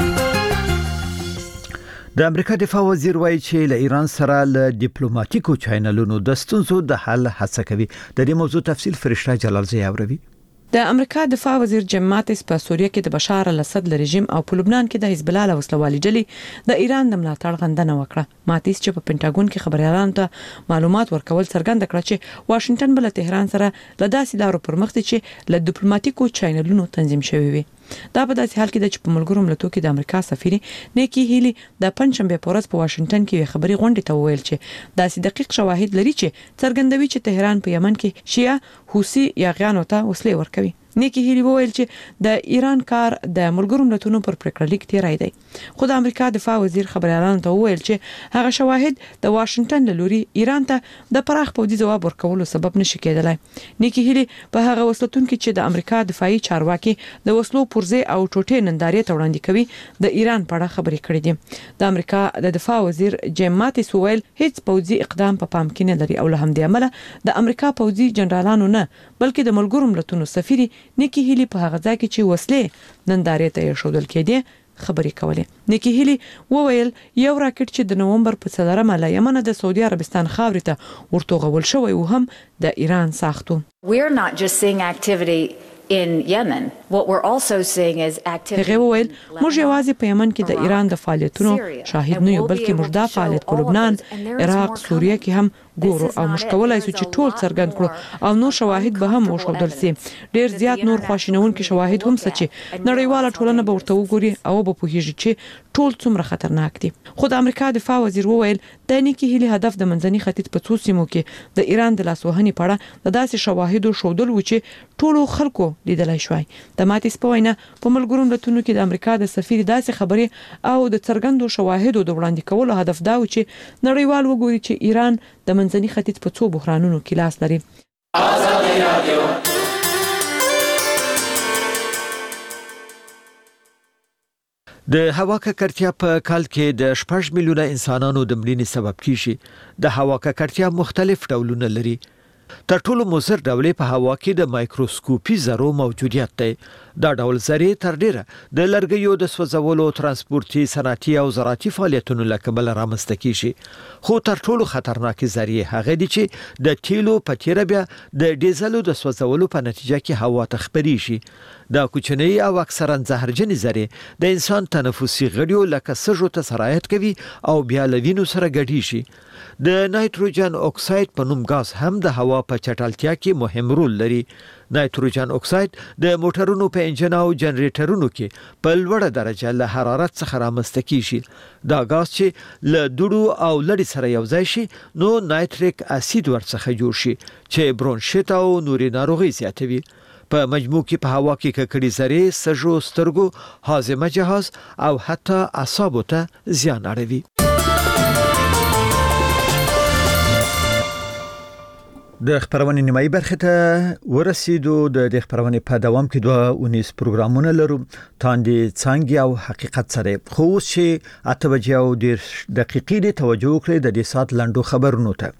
د امریکا دفاع وزیر وایي چې له ایران سره له ډیپلوماټیکو چینلونو د ستونزو د حل هڅه کوي. د دې موضوع تفصیل فرشته جلال زی اوروي. د امریکا دفاع وزیر جیم ماتیس په سوریه کې د بشار الاسد رژیم او په لبنان کې د حزب الله له وسلوالي ډلې د ایران د ملاتړ غندنه وکړه. ماتیس چې په پینټاګون کې خبريالانو ته معلومات ورکول څرګنده کړه چې واشنگټن بل تهران سره له داسې لارو پر مخ دي چې له ډیپلوماټیکو چینلونو تنظیم شوی وي. دا په داسې حال کې د په ملګرو ملتونو کې د امریکا سفیر نیکی هیلی د پنځشنبه په ورځ په واشنگټن کې خبري غونډه ته ویل چې داسې دقیق شواهد لري چې څرګندوي چې تهران په یمن کې شیعه حوثي یاغیانو ته وسلې ورکوي. نیکی هیلی وویل چې د ایران کار د ملګرو ملتونو پر پریکړه لیک تیرای دی. خو د امریکا دفاع وزیر خبريالانو ته وویل چې هغه شواهد د واشنگټن له لوري ایران ته د پراخ پوځي ځواب ورکولو سبب نشي کېدلی. نیکی هیلی په هغه وسلتون کې چې د امریکا دفاعي چارواکي د وسلو پرزه او ټوټې نندارې ته وړاندې کوي د ایران په اړه خبرې کړې دي. د امریکا د دفاع وزیر جیم ماتیس وویل هیڅ پوځي اقدام په پام کې نه لري او له همدې امله د امریکا پوځي جنرالانو نه بلکې د ملګرو ملتونو سفیر نیکی هیلی په هغه ځای کې چې وسلې نندارې ته شودل کېدې خبرې کولې. نیکی هیلی وویل یو راکټ چې د نومبر په 4 له یمن د سعودي عربستان خاورې ته ورتوغول شوی او هم د ایران ساختو. We're not just seeing activity in Yemen. What we're also seeing is activity. هغه وویل موږ یوازې په یمن کې د ایران د فعالیتونو شاهد نه یو بلکې موږ دا فعالیت په لبنان، عراق، سوریه کې هم ګورو او موږ کولای شو چې ټول څرګند کړو او نور شواهد به هم وښودل شي. ډیر زیات نور خواشینونکي شواهد هم څه چې نړیواله ټولنه به ورته وګوري او به پوهیږي چې ټول څومره خطرناک دي. خو د امریکا دفاع وزیر وویل د نیکی هیلی هدف د منځني ختیځ په څو سیمو کې د ایران د لاسوهنې په اړه د داسې شواهدو شودل و چې ټولو خلکو لیدلای شوی. د ماتیس په وینا په ملګرو ملتونو کې د امریکا د سفیر داسې خبرې او د څرګندو شواهدو د وړاندې کولو هدف دا و چې نړیوال وګوري چې ایران د منځني ختیځ په څو بحرانونو کې لاس لري. ازادي رادیو د هوا ککړتیا په کال کې د 6 میلیونه انسانانو د مړینې سبب کیږي. د هوا ککړتیا مختلف ډولونه لري. تر ټولو مضر ډول په هوا کې د مایکروسکوپي ذرو موجودیت دی. دا ډول ذرې تر ډیره د لرګیو د سوځولو، ترانسپورتي، صنعتي او زراعتي فعالیتونو له کبله رامنځته کیږي. خو تر ټولو خطرناک ذرې هغه دي چې د تیلو په تیره بیا د ډیزلو د سوځولو په نتیجه کې هوا ته خپريږي. دا کوچنی او اکثرا زهرجن ذرې د انسان تنفسي غړیو لکه سږو ته سرایت کوي او بیا له وینو سره ګډیږي. د نایتروجن اکساید په نوم غاز هم د هوا په چټلتیا کې مهم رول لري. نایتروجن اکساید د موټرونو په انجن او جنریټرونو کې په لوړه درجه له حرارت څخه رامنځته کیږي. دا غاز چې له دوړو او لړۍ سره یوځای شي نو نایتریک اسید ورڅخه جوړ شي چې برونشیت او نوري ناروغي زیاتوي. په مجموع کې په هوا کې ککړې ذرې سږو، سترګو، هاضمه جهاز او حتی اعصابو ته زیان اړوي. د خبرونې نیمایي برخه ته ورسېدو. د خبرونې په دوام کې 2 اونیز پروګرامونه لرو، تاندې څنګه او حقیقت سره. خو چې 8 بجې او 10 دقیقې د توجه کړې د دې سات لاندو خبرونو ته.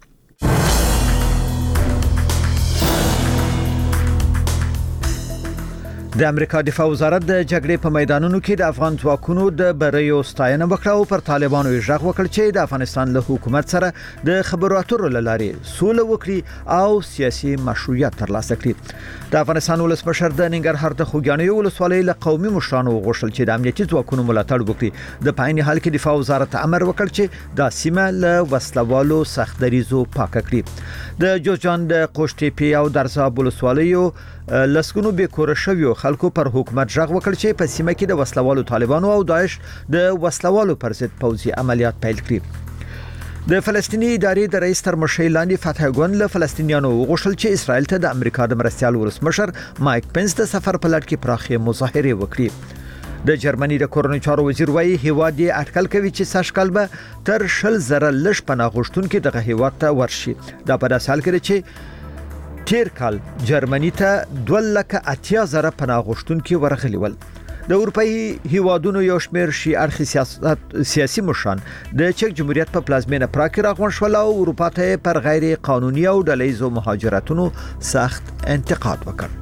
د امریکا دفاع وزارت د جګړې په میدانونو کې د افغان ځواکونو د بریو ستاینه وکړه او پر طالبانو یې ژغ وکړ چې د افغانستان له حکومت سره د خبرو اترو لارې سوله وکړي او سیاسي مشروعیت ترلاسه کړي. د افغانستان ولسمشر د ننګرهار د خوګیاڼیو ولسوالۍ له قومي مشرانو غوښتل چې د امنیتي ځواکونو ملاتړ وکړي. د پاین حال کې دفاع وزارت امر وکړ چې د سیمه له وسلوالو سختدریزو پاک کړي. د جوزجان د قوشتېپی او درزاب ولسوالیو لسګونو به کور شویو خلکو پر حکومت ژغ وکړ چې په سیمه کې د وسلوالو طالبانو او داعش د وسلوالو پر ضد پوځي عملیات پیل کړي. د فلسطینی ادارې د رئیس تر مشرۍ لاندې فتح ګون له فلسطینیانو وغوښتل چې اسرائیل ته د امریکا د مرستيال ولسمشر مایک پنس د سفر په لړ کې پراخه مظاهره وکړي. د جرمني د کورنۍ چارو وزیر وایي هیواد یې اټکل کوي چې ساشکل به تر 10,000 لږ پناه غوښتونکو دغه هیواد ته ورشي. دا په داسې حال کې چې تیر کال جرمني ته 2,80,000 پناه غوښتونکو ورغلي ول. د اروپאי هیوادونو یو شمېر شي اړخي سیاسي مشران د چک جمهوریت په پلازمینه پراګ کې راغونډ شول او اروپا ته پر غیر قانوني او ډلهیزو مهاجرتونو سخت انتقاد وکړ.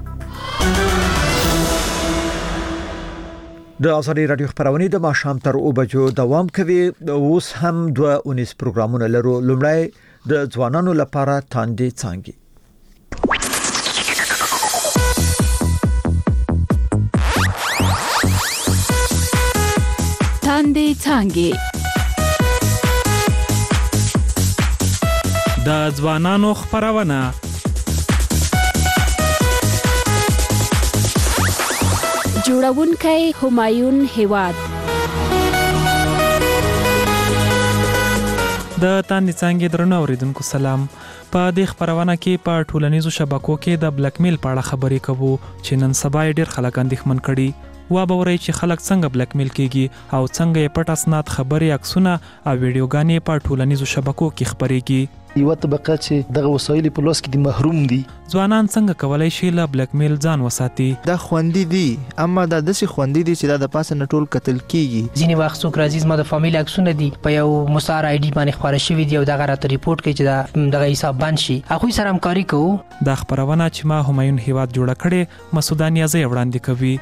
د ازادي رادیو خبرونه د ماښام تر 2 بجو دوام کوي. اوس هم 2 اونیز پروګرامونه لرو. لومړی د ځوانانو لپاره تاندې څنګه. تاندې څنګه د ځوانانو خبرونه جوړونکی همایون هیواد. د تاندې څنګه درنو اوریدونکو سلام. په دې خبرونه کې په ټولنیزو شبکو کې د بلیک میل په اړه خبرې کوو چې نن سبا ډېر خلک اندېښمن کړي. وا به وري چې خلک څنګه بلیک میل کیږي او څنګه یې پټ اسناد خبري عکسونه او ویډیوګانې په ټولنیزو شبکو کې خبريږي. یو طبقه چې دغه وسایل په لوس کې د محروم دي. ځوانان څنګه کولای شي له بلیک میل ځان وساتي؟ دا خوندې دي اما دا داسې خوندې دي چې دا د پاسه نټول قتل کیږي. ځینې وخت څوک راځي زما د فامیل عکسونه دي په یو مستعار آی ډي باندې خبره شوی دی او دغه راته ریپورت کوي چې دغه حساب بند شي. هغه سره همکاري کوو. دا خبرونه چې ما همایون هیواد جوړه کړې مسعود نیازی وړاندې کوي.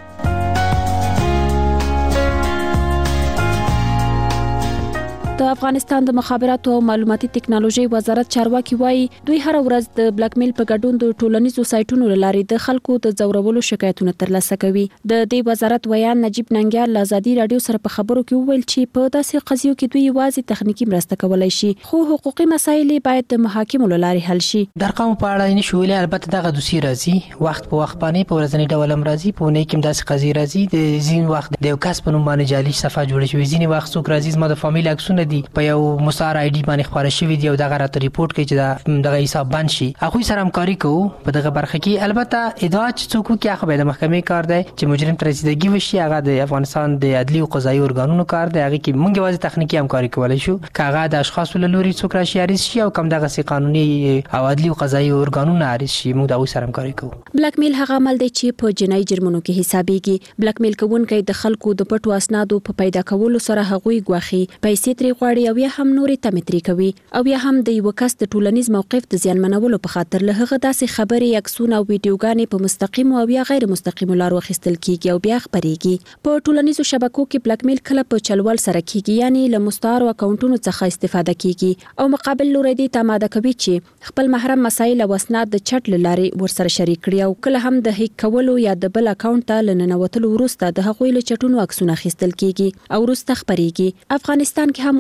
د افغانستان د مخابراتو او معلوماتي ټکنالوژي وزارت چارواکي وایي دوی هر ورځ د بلیک میل په ګډون د ټولنیزو سایټونو لارې د خلکو د ځورولو شکایتونه ترلاسه کوي. د دې وزارت ویان نجیب ننګیال له ازادي رادیو سره په خبرو کې وویل چې په داسې قضیو کې دوی یوازې تخنیکی مرسته کولای شي خو حقوقي مسایل باید د محاکمو لارې حل شي. د ارقامو په اړه نه شولې البته دغه دوسیه راځي وخت په وخت باندې په ورځنی ډول راځي په نه کې داسې قضیه راځي د ځین وخت د یو کس په نوم باندې جعلي صفحه جوړه شوې ځین وخت څوک راځي زما د فامیل عکسونه دي په یو مستعار آی ډي باندې خبره شوی دی او دغه راته ریپورت کوي چې دغه حساب بند شي. هغه سره همکاري کوو په دغه برخه کې. البته ادعا چې څوک کې هغه د محکمې کار دی چې مجرم ته رسیدګي وشي هغه د افغانستان د عدلي او قضایي ارګانونو کار دی. هغه کې موږ یوازې تخنیکی همکاري کولای شو کاغه د اشخاصو له لوري څوک راشي اړیس شي او کوم دغه سي قانوني او عدلي او قضایي ارګانونو اړیس شي موږ دغه سره همکاري کوو. بلیک میل هغه عمل دی چې په جنایي جرمونو کې حسابيږي. بلیک میل کوونکی د خلکو د پټو اسنادو په پیدا کولو سره هغوی غواخي پیسې ترې غواړي او یا هم نورې تمتري کوي او یا هم د یو کس د ټولنیز موقف د زیانمنولو په خاطر له هغه داسې خبرې عکسونه او ویډیوګانې په مستقیم او یا غیر مستقیم لارو اخیستل کیږي او بیا خبريږي. په ټولنیزو شبکو کې بلیک میل کله په چلول سره کیږي یعنی له مستعار اکاونټونو څخه استفاده کیږي او مقابل لوري دې تماده کوي چې خپل محرم مسایل او اسناد د چټ لارې ورسره شریک کړي او کله هم د هیک کولو یا د بل اکاونټ ته لننوتلو وروسته د هغوی له چټونو عکسونه اخیستل کیږي او وروسته خبريږي. افغانستان کې هم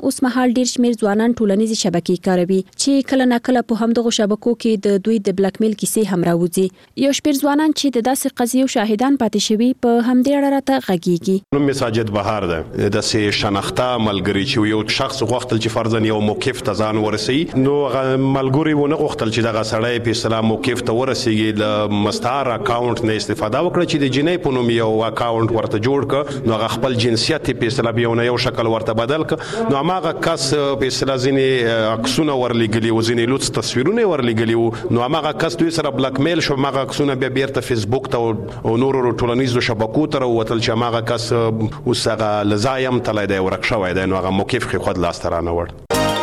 اوس مهال ډیر شمیر ځوانان ټولنیزې شبکې کاروي چې کله ناکله په همدغه شبکو کې د دوی د بلاک میل کیسې هم راوځي. یو شمیر ځوانان چې د داسې قضیو شاهدان پاتې شوي په همدې اړه راته غږیږي. نوم ساجد بهار ده د سه شناخته ملګری چې یو شخص غوښتل چې فرضاً یو موقف ته ځان ورسي نو ملګری ونه غوښتل چې دغه سړی په اسلام موقف ته ورسیږي د مستعار اکاونټ نه استفاده وکړي چې د جنې په نوم یو اکاونټ ورته جوړ ک نو هغه خپل جنسیت په اسلام یو شکل ورته بدل ک نو هغه کس په اسلام ځینې عکسونه ورلګلی او ځینې لوڅ تصویرونه ورلګلی نو هغه کس دوی سره بلاک میل شو هغه عکسونه بیا بیرته فیسبوک ته او نورو ټولنیزو شبکو ته وتل چې هغه کس وسغه لزایم تلای دی ورکشوي دی نو هغه موقف خو خود لاسترانه ور.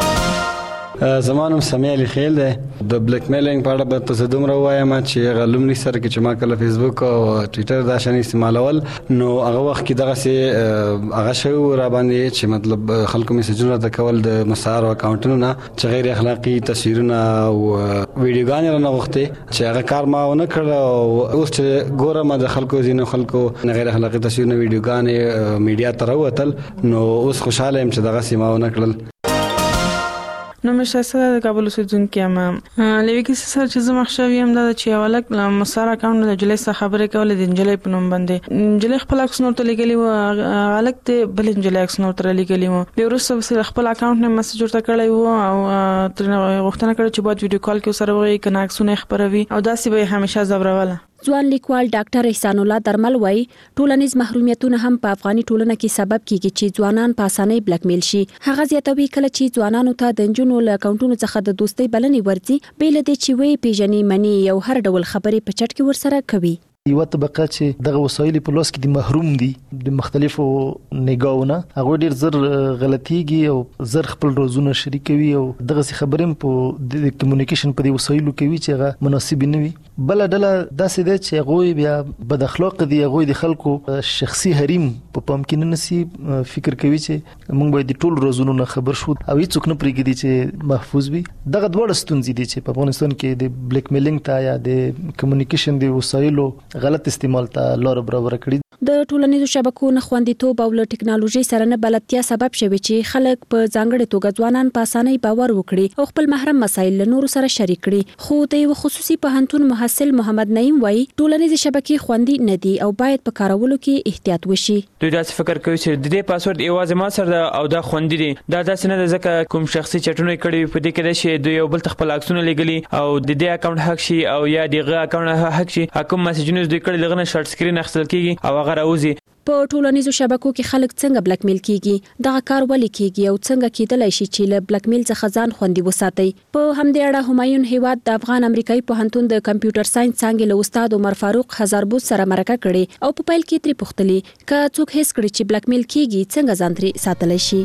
زمانم سمیع علی خیل ده د بلیک میلینګ په اړه به تاسو دومره وایم چې غلومني سره کې چې ما کله فیسبوک او ټوئیټر دا شان استعمالول نو هغه وخت کې دغه سي هغه شو را باندې چې مطلب خلکو میسجونه د کول د مسار او اکاونټونو نه چې غیر اخلاقی تصویرونه او ویډیوګانې رانه غوښته چې هغه کار ما ونه کړ او اوس چې ګورم د خلکو زینو خلکو غیر اخلاقی تصویرونه ویډیوګانې میډیا ته راوتل نو اوس خوشاله يم چې دغه سي ما ونه کړل. نو مې شاسته د کابل اوسیدونکو یم لوي کې سره چې زما خښوي هم دا چې اولک مسار اکاونټ د جلې سره خبرې کولې د جلې په نوم باندې جلې خپل عکس نور ته لګلې و الک ته بل جلې عکس نور ته لګلې و بیا وروسته خپل اکاونټ نه مسج ورته کړی و او تر غوښتنه کړې چې باید ویډیو کال کې سره وایي کنه عکسونه خبروي او داسې به همیشه زبروله. ځوان لیکوال ډاکټر احسان الله درمل وایي ټولنیز محرومیتونه هم په افغاني ټولنه کې سبب کیږي چې ځوانان په اسانۍ بلاک میل شي. هغه زیاتوي کله چې ځوانانو ته د جنونو له اکاونټونو څخه د دوستۍ بلنې ورځي بیل دي چې وی پیژنې منی یو هر ډول خبرې په چټ کې ورسره کوي. یو طبقه چې دغه وسایل په لاس کې د محروم دي د مختلفو نگاهونه هغه ډیر زر غلطيږي او زر خپل روزونه شریکوي او دغه خبرې په د کمیونیکیشن په د وسایلو کوي چې هغه مناسب نه وي. بل ډله داسې ده چې هغه بیا بد اخلاق دي هغه د خلکو شخصي حریم په پام کې نه نسی فکر کوي چې موږ باید ټول روزونه نه خبر شو او هیڅوک نه پرېږدي چې محفوظ وي. دغه دوه ستونزې دي چې په افغانستان کې د بلیک میلینګ ته یا د کمیونیکیشن د وسایلو غلط استعمال ته لار برابر کړی. د ټولنیزو شبکو نه خوندیتوب او له ټکنالوژي سره نه بلدتیا سبب شوی چې خلک په ځانګړي توګه ځوانان په اسانۍ باور وکړي او خپل محرم مسایل له نورو سره شریک کړي. خو د یو خصوصي پوهنتون محصل محمد نعیم وایي ټولنیزې شبکې خوندي نه دي او باید په کارولو کې احتیاط وشي. دوی داسې فکر کوي چې د دې پاسورډ یوازې ما سره او دا خوندي دي. دا داسې نه ده ځکه کوم شخصي چټونه کړي په دې کې د شی دوی یو بل خپل عکسونه لګلي او د دې اکاونټ حق شي او یا دغه اکاونټ حق شي کوم میسجونه دوی کړي لغنه شارټ سکرین اخیستل کیږي او هغه راوځي. په ټولنیزو شبکو کې خلک څنګه بلاک میل کیږي دغه کار ولې کیږي او څنګه کېدلای شي چې له بلاک میل څخه ځان خوندي وساتي. په همدې اړه همایون هیواد د افغان امریکایي پوهنتون د کمپیوټر ساينس څانګې له استاد عمر فاروق هزاربوز سره مرکه کړې او په پیل کې تری پوښتلې ک څوک هیڅ کړي چې بلاک میل کیږي څنګه ځان تری ساتلای شي.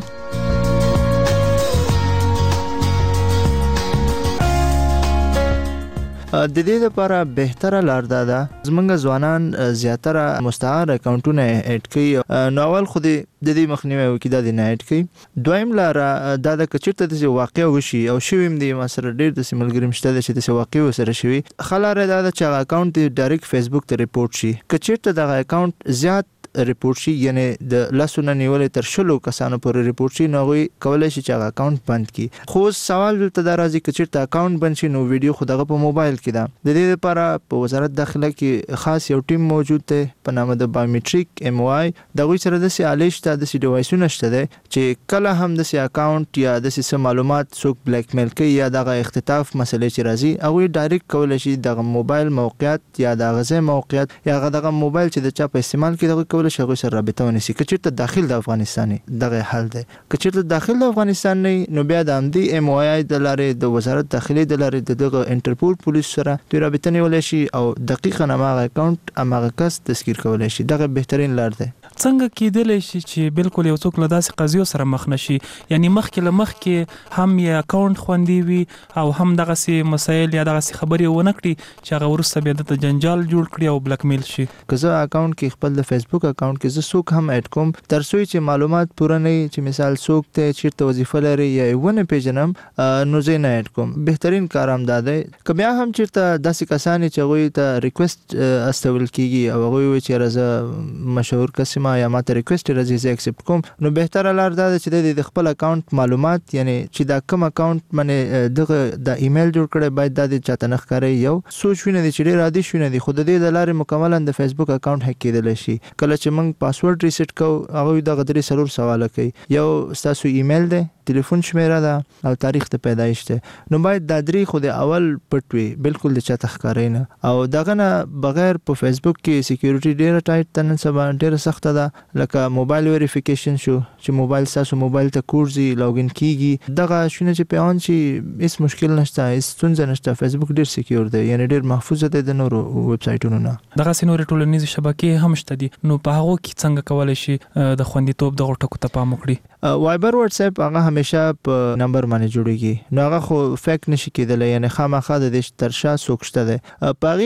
د دې لپاره بهتره لار ده زمونږ ځوانان زیاتره مستعار اکاونټونه اډ کوي نو اول خو د دې مخنیوي وکړي د نه اډ کوي. دویم لار د کچرته د واقع وشي او شویم د مسر ډیر د سیملګریم شته چې د واقع وسره شوی خلاره د چې اکاونټ ډایرکټ فیسبوک ته ریپورت شي کچرته د اکاونټ زیات ریپورت شي یعنی د لاسونه نیولې تر شلو کسانو پورې ریپورت شي نو غوي کولای شي چې اکاونټ بند کړي. خو سوال دلته درازي کچرته اکاونټ بند شي نو ویډیو خو دغه په موبایل کې ده. د دې لپاره په وزارت داخله کې خاص یو ټیم موجود دی په نامه د بایومټریک MOI دغه سره د سیالیش ته د ډیوایسونه شته دی چې کله هم د اکاونټ یا د سیس معلومات څوک بلیک میل کوي یا دغه اختطاف مسلې چې راځي هغه ډایرکټ کولای شي دغه موبایل موقعیت یا دغه ځای موقعیت یا دغه موبایل چې د چا په استعمال کې دغه کولای شي سره رابطه ونیسي. کچیرته داخل د افغانستان دغه حل دی کچیرته داخل د افغانستان نه نو بیا د امدی MOI د لارې د وزارت داخلي د لارې دغه انټرپول پولیس سره د رابطه نیول شي او دقیقاً هغه اکاونټ هغه کس تذکیر کولای شي. دغه بهترین لار دی. څنګه کېدلی شي چې بالکل یو څوک له داسې قضیو سره مخ نشي یعنی مخکې له مخکې هم یې اکاونټ خوندي وي او هم دغه سي مسایل یا دغه سي خبرې ونه کړي چې هغه ورسره بیا د جنجال جوړ کړي او بلاک میل شي. که زه اکاونټ کې خپل د فیسبوک اکاونټ کې زه څوک هم اډ کوم تر څو چې معلومات پوره نه چې مثال څوک ته چیرته وظیفه لري یا ونه پیژنم نو زه نه اډ کوم. بهترین کار هم ده که بیا هم چیرته داسې کسان چې هغه ته ریکوست استول کیږي او هغه وي چې راځه مشهور کس ما یا ماته ریکوست راځي زه اکسپټ کوم نو بهتره لار دا چې د خپل اکاونټ معلومات یعنی چې دا کوم اکاونټ باندې دغه د ایمیل جوړ کړي باید د چاته نه ښکاري یو سوچ ویني چې ډیر عادي شونه دي خود دې د لارې مکمل د فیسبوک اکاونټ هک کېدل شي کله چې موږ پاسورډ ریسیټ کوو هغه د غدري سرور سوال کوي یو تاسو ایمیل دی ټلیفون شمیره ده او تاریخ د پیدایش ده نو باید د درې خو د اول پټوي بالکل د چاته ښکاري نه او دغه نه بغیر په فیسبوک کې سکیورټي ډیره ټایټ تنن سبا ډیره سخت ده لکه موبایل ویریفیکیشن شو چې موبایل تاسو موبایل ته کوړزي لاګین کیږي دغه شونه چې پیان شي هیڅ مشکل نشته هیڅ ستونزه نشته فیسبوک ډیر سکیور دی یعنی ډیر محفوظ دی د نورو ویب سایټونو نه دغه سينوري ټولنیزې شبکې هم شته دي نو په هغه کې څنګه کولای شي د خوندیتوب د غټکو ته پام وکړي وایبر واتس اپ هغه همیشه په نمبر باندې جوړیږي نو هغه خو فیک نشي کېدلی یعنی خامخا د دې ترشا سوکشته ده پاغي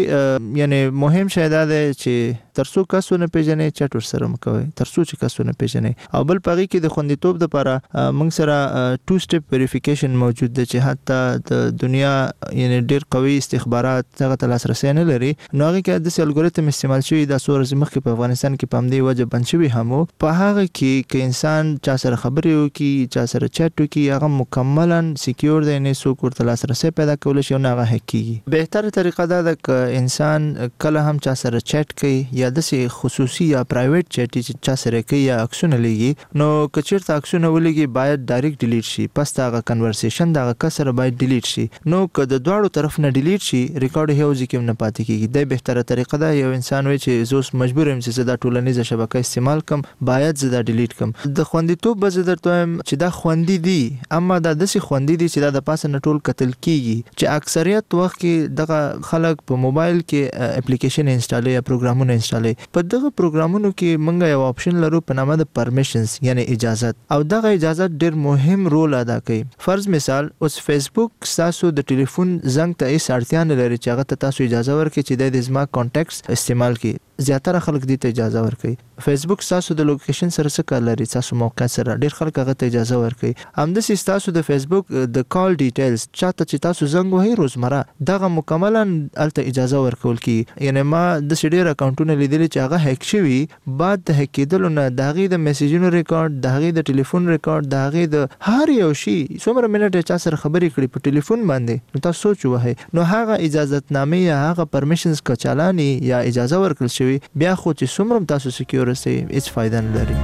کې یعنی مهم شی دا ده چې ترڅو کسونه پیژنې چټ ور سره مکوي ترڅو چې کسونه پیژنې او بل پاغي کې د خوندیتوب لپاره موږ سره 2 سټپ ویریفیکیشن موجود دی چې حتی د دنیا یعنی ډیر قوي استخبارات هغه ته لاسرسي نه لري نو هغه کې د الګوریتم استعمال شوی د سورز مخکې په افغانستان کې پام دی وجه بند شوی هم په هغه کې انسان چا سره خبرې وکي چا سره چټ وکي هغه مکملا سکیور دی نه څوک ورته لاسرسي پیدا کول شي نه هغه هکیږي بهتره طریقه دا ده چې انسان کله هم چا سره چټ کوي یا د خصوصي یا پرایویټ چټ چې چا سره کوي یا عکسونه لګي نو کچیرته عکسونه ولګي باید ډایرکټ ډیلیټ شي پس دا کنورسیشن دا کسر باید ډیلیټ شي نو که د دواړو طرف نه ډیلیټ شي ریکارډ هیو ځکه نه پاتې کیږي د بهتره طریقه ده یو انسان وي چې زوس مجبور یم چې دا ټولنیزه شبکه استعمال کم باید زدا ډیلیټ کم د خوندیتوب به درته چې دا خوندي دي اما دا د سي خوندي دي چې دا د پاسه نه ټول قتل کیږي چې اکثریت وخت کې دغه خلک په موبایل کې اپلیکیشن انسټال یا پروګرامونه انسټال په دغه پروګرامونو کې موږ یو آپشن لرو په نامه د پرمیشنز یعنی اجازت او دغه اجازت ډیر مهم رول ادا کوي فرض مثال اوس فیسبوک تاسو د ټلیفون زنګ ته هیڅ اړتیا نه لري چې هغه تاسو اجازه ورکړي چې د زما کانټیکټس استعمال کړي زیاتره خلک دې ته اجازه ورکړي فیسبوک تاسو د لوکیشن سره څه کار لري تاسو موقع سره ډیر خلک هغه ته اجازه ورکړي همداسې تاسو د فیسبوک د کال ډیټیلز چاته چې تاسو زنګ وهي روزمره دغه مکملا الته اجازه ورکول کی یعنی ما د شډیر اکاونټونه لیدل چې هغه هک شوی بعد د هک کېدل نه دغه د میسیجونو ریکارډ دغه د ټلیفون ریکارډ دغه د هر یو شی څومره منټه چا سره خبرې کړې په ټلیفون باندې نو تاسو سوچ وهي نو هغه اجازهتنامه یا هغه پرمیشنز کا چالاني یا اجازه ورکړل شوی بیا خو چې څومره تاسو سکیور سي هیڅ فائدہ نه لري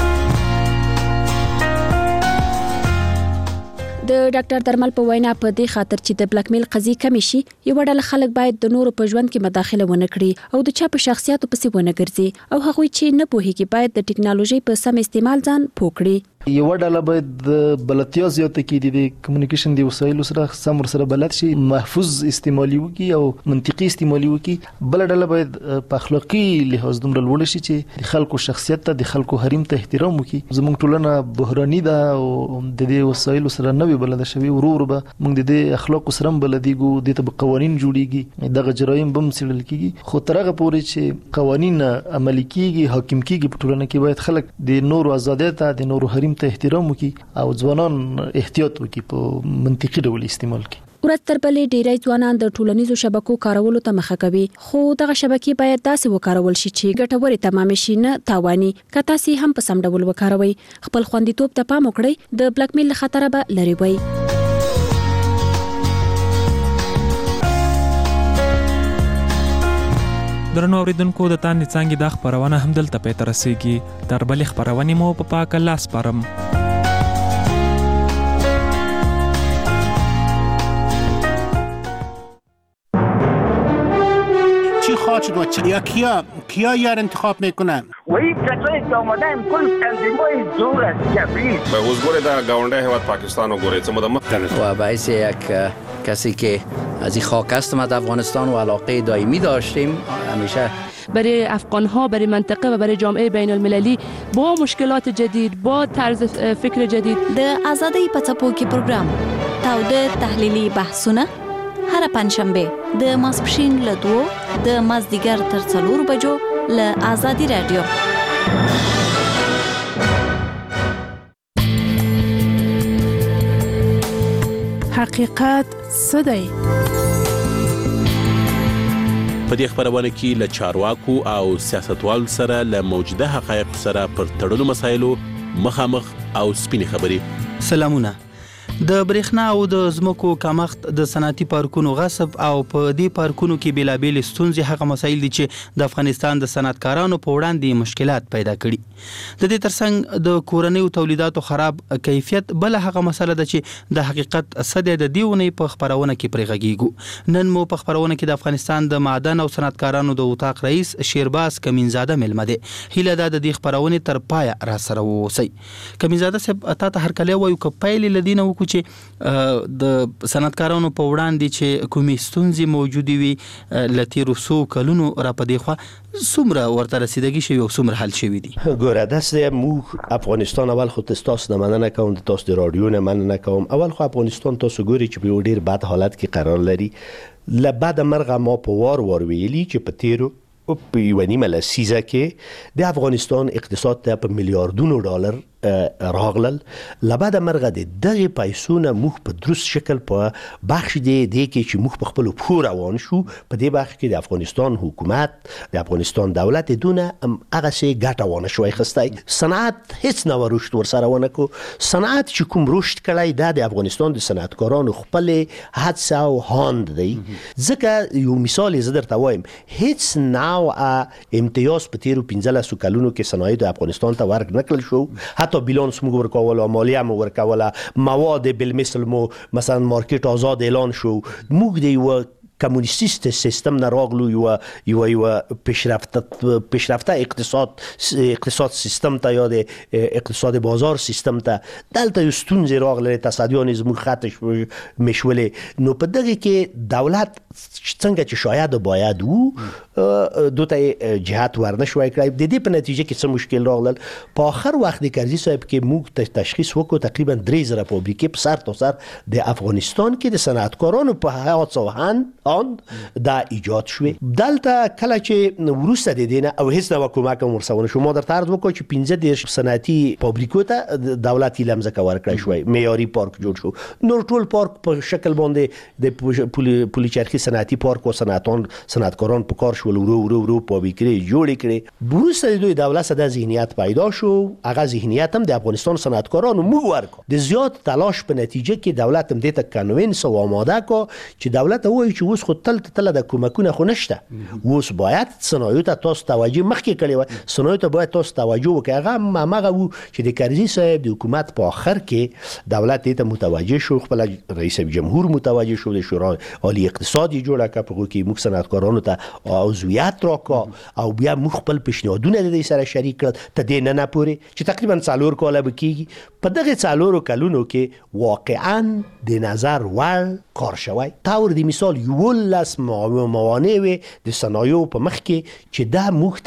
د ډاکټر درمل په وینا په دې خاطر چې د بلیک میل قضیه کم شي یو ډول خلک باید د نورو په ژوند کې مداخله ونه کړي او د چا په شخصیت پسې ونه ګرځي او هغه چې نه پوهیږي باید د ټکنالوژي په سم استعمال ځان پوکړي یو ډله باید د بلدتیا زیاته کړي د کمیونیکیشن دی وسایلو سره سم سره بلد شي محفوظ استعمالي وکي او منطقي استعمالي وکي بل ډله باید په اخلاقی لحاظ دومره لوړ شي چې د خلکو شخصیت ته د خلکو حریم ته احترام وکي زموږ ټولنه بحراني ده او د دې وسایلو سره نوې بلد شوی ورور به موږ د دې اخلاق سره بلدیګو د ته قوانين جوړیږي دغه جرایم بم سړل کیږي خو ترغه پورې چې قوانين عملي کیږي حاکم کیږي په ټولنه کې باید خلک د نورو آزادیت د نورو حریم ته احترام وکي او ځوانان احتیاط وکي په منطقي ډول استعمال کړي ورځ تر بلې ډیری ځوانان د ټولنیزو شبکو کارولو ته مخه کوي خو دغه شبکې باید داسې وکارول شي چې ګټورې تمام شي نه تاواني که تاسو هم په سم ډول وکاروي خپل خوندیتوب ته پام وکړئ د بلیک میل خطر به لري وي درنو اوریدونکو د تاندې څنګه د خبرونه هم دلته پېټ رسیږي تر بلې خبرونه مو په پاک الله سپارم چی خواهد شد یا کیا یار انتخاب میکنن و این کسایی که آمدن کل تنظیم‌های زور است کبیر به حضور در گاونده هیواد پاکستان و گوره چه مدام و باعث یک کسی که از این خاک هستم از افغانستان و علاقه دائمی داشتیم همیشه برای افغان‌ها برای منطقه و برای جامعه بین المللی با مشکلات جدید با طرز فکر جدید د آزادۍ په څپو کې پروګرام تاوده تحلیلي بحثونه هر پنځشنبه د ماسپښین له 2 د مازدیګر تر 4 بجو له آزادي رادیو حقیقت څه دی په دې خبرونه کې له چارواکو او سیاستوالو سره له موجوده حقایق سره پر تړلو مسایلو مخامخ او سپینې خبرې. سلامونه. د برېښنا او د ځمکو کمښت د صنعتي پارکونو غصب او په دې پارکونو کې بیلابېل ستونزې هغه مسایل دي چې د افغانستان د صنعتکارانو په وړاندې مشکلات پیدا کړي. د دې ترڅنګ د کورنیو تولیداتو خراب کیفیت بل هغه مسله ده چې د حقیقت صدې د دیونې په خبرونه کې پرې غږیږو. نن مو په خبرونه کې د افغانستان د معدن او صنعتکارانو د اتاق رئیس شیرباز کمینزاده ملمه ده. هیله ده د دې خبرونه تر پایه را سره ووسی. کمینزاده صاحب تاسو هر کله وایو ک پایلې لدینه وکړو چې د صنعتکارانو په وړاندې چې کومې ستونزې موجودې وي لتیرو سو کلونو را پدې خوا څومره ورته رسیدګي شوی او څومره حل شوی دي؟ ګوره داسې موږ افغانستان اول خو تاسو نه مننه کوم، تاسو د رادیو نه مننه کوم. اول خو افغانستان تاسو ګوري چې په ډیر بد حالت کې قرار لري. له بعد مرغه ما په وار ویلي چې په تیرو په یو نیمه لسیزه کې د افغانستان اقتصاد ته په میلیارډونو ډالر راغلل. لبعد مرغه د دغه پیسونه موږ په درست شکل په بخش دی کې چې موږ په خپل پور روان شو. په دې بخش کې د افغانستان حکومت د افغانستان دولت دونه هغه سي ګټه ونه شوی خستای. صنعت هیڅ نه ورشت ور سره ونه کو. صنعت چې کوم رشد کړای د افغانستان د صنعتکارانو خپل حدس او هاند دی. ځکه یو مثال زه درته وایم، هیڅ نوع امتیاز په تیرو 15 کلونو کې صنایع د افغانستان ته ورک نکړل شو. حتی بیلانس موږ ورکول او مالیه مو ورکول، مواد بالمثل مو مثلا مارکیټ آزاد اعلان شو. موږ د یو کمونیستیست سیستم نه راغلو یو پیشرفته اقتصاد سیستم ته یا د اقتصاد بازار سیستم ته. دلته یو ستونزې راغله، تصدیان زموږ خطش مشولې. نو په دغه کې دولت څنګه چې شاید باید وو دوته جهات ورنشوي کړای. د دې په نتیجه کې څه مشکل راغلل. په آخر وخت د کرزي صاحب کې موږ تشخیص وکړو تقریبا 3000 فابریکې په سر تا سر د افغانستان کې د صنعتکارانو په حیات سوهن دا ایجاد شوی. دلته کله چې ورسته د دینه او هیڅ نو کومک ورسونه شو. ما در عرض وکړ چې 15 صنعتي فابریکو ته دولتي لمزه کور کړی شوی، معیاري پارک جوړ شو. نور ټول پارک په شکل باندې د پولی چرخي صنعتي پارک او صنعتکاران په کار شول، ورو فابریکې جوړې کړې. ورسته د دوی دولت سره ذهنیت پیدا شو. هغه ذهنیت هم د افغانستان صنعتکارانو مو ورکو. د زیات تلاش په نتیجه کې دولت هم د ته کانوینس او آماده کو چې دولت وایي چې اوس خو تل د کومکونه خو نشته. اوس باید صنایع ته تاسو توجه مخکې کړی و. صنایع ته باید تاسو توجه وکړئ. هغه هغه وو چې د کرزي صاحب د حکومت په اخر کې دولت ته متوجه شو، خپل رئیس جمهور متوجه شو، د شورای عالی اقتصادي جوړه کړه په کې موږ صنعتکارانو ته عضویت راکړه او بیا موږ خپل پیشنهادونه د دې سره شریک کړل. ته دې نه پوري چې تقریبا 4 کاله بکیږي. په دغه 4 کلونو کې واقعا د نظر ور کار شوی. تور د مثال یو لاس موانع وي د صنایعو په مخ کې چې دا موږ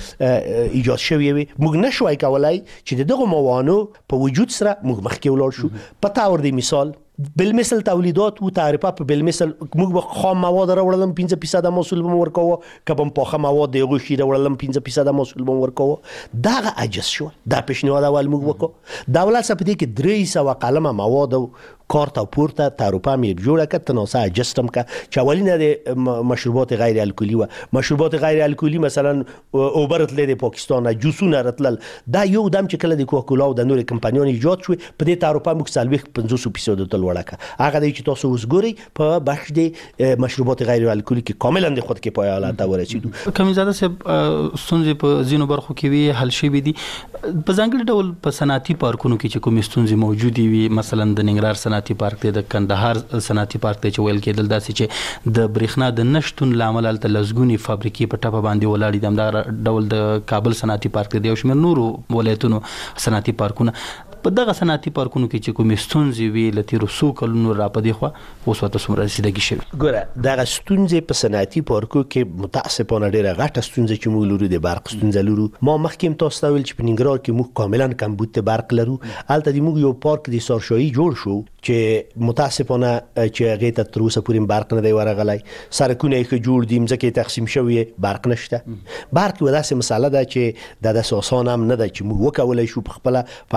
ته ایجاد شوی وي. موږ نشوای کولای چې دغه موانع په وجود سره موږ مخ کې ولاړ شو. په تور د مثال بالمثل تولیدات او تعرفه په بالمثل موږ به خام مواد راوړلم 5% محصول به ورکوه، کبم پاخه مواد دیغه شي راوړلم 5% محصول به ورکوه. دا عجز شو. دا پیشنهاد اول موږ وکړو. دولت سپدې کې 300 قلمه مواد کارت او پورته تعرفه مې جوړه کړه. تناسه اجستم کا چې اولینه د مشروبات غیر الکلی و مشروبات غیر الکلی مثلا اوبرت له پاکستان جوسونه راتل. دا یو دم چې کله د کوکاکولا او د نور کمپانیونو ایجاد شو په دې تعرفه موږ 50% تل وړه. هغه د چې تاسو وسګوري په بخش د مشروبات غیر الکلی کې کاملا د خود کې پای حالت ورسېدو. کمیزاده صاحب ستونزې په زینو برخو کې وی حل شي دي. په ځانګړي ډول په صنعتي پارکونو کې چې کوم ستونزې موجودې وي، مثلا د ننګرهار صنعتي پارک دی، د کندهار صنعتي پارک دی چې ویل کېدل داسې چې د برېښنا د نشټون لامل الته لزګونی فابریکې په ټپه باندې ولاړې دي. همدا ډول د کابل صنعتي پارک دی او شمېر نورو ولایتونو صنعتي پارکونه. په دغه صنعتي پارکونو کې چې کومې ستونزې وي له تیرو څو کلونو را پدې خوا اوس ورته څومره رسیدګي شوې؟ ګوره دغه ستونزې په صنعتي پارکو کې متاسفانه ډېره غټه ستونزه چې موږ لرو د برق ستونزه لرو. ما مخکې هم تاسو ته ویل چې په ننګرهار کې موږ کاملا کمبود برق لرو. هلته د موږ یو پارک د سارشاهي جوړ شو چې متاسفانه چې هغه ته تر اوسه پورې برق نه دی ورغلی. سرکونه یې جوړ دي، مځکې تقسیم شوی، برق نشته. برق یو داسې مسله ده چې د اساسان هم نه ده چې موږ وکولای شو په خپل په افغانستان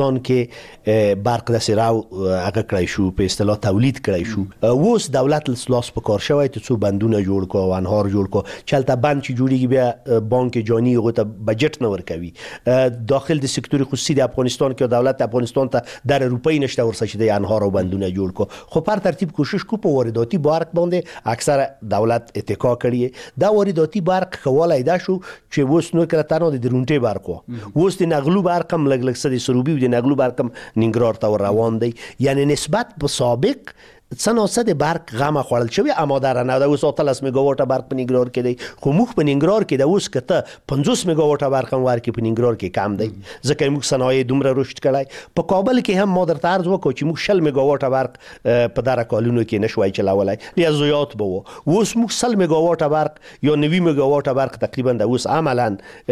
افغانستان کې برق د سراو هغه کړی شو په اصطلاح تولید کړی شو اوس دولت لاس په کار شوی ته څو بندونه جوړ کو او انهار جوړ کو چلته بند چې جوړیږي بیا بانک جهانی هغه ته بجټ نه ورکوي داخل د سکتور خصوصي د افغانستان کې دولت افغانستان ته در روپۍ نشته ورسره چې د انهار او بندونه جوړ کو خو پر ترتیب کوشش کو په وارداتي برق باندې اکثر دولت اتکا کړی دا وارداتي برق خوالای دا شو چې وس نو کړه تنه د درونټي برق وو د نغلو برق هم لګ لګ سدي سروبي د نغلو برق هم نینګرهار ته روان دی یعنی نسبت په سابق څنګه د برق غمه خوړل شوی اما در نه د اوس 30 میگاواټ برق په نینګرهار کې دی خو موږ په نینګرهار کې د اوس کته 50 میگاواټ برق هم ورکې په نینګرهار کې کم دی ځکه موږ صنایع دومره رشد کړای په کابل کې هم ما درته عرض وکړ چې موږ 60 میگاواټ برق په دره کالونو کې نشوي چلولای یا زیات به اوس موږ 100 میگاواټ برق یا 90 میگاواټ برق تقریبا د اوس عملاً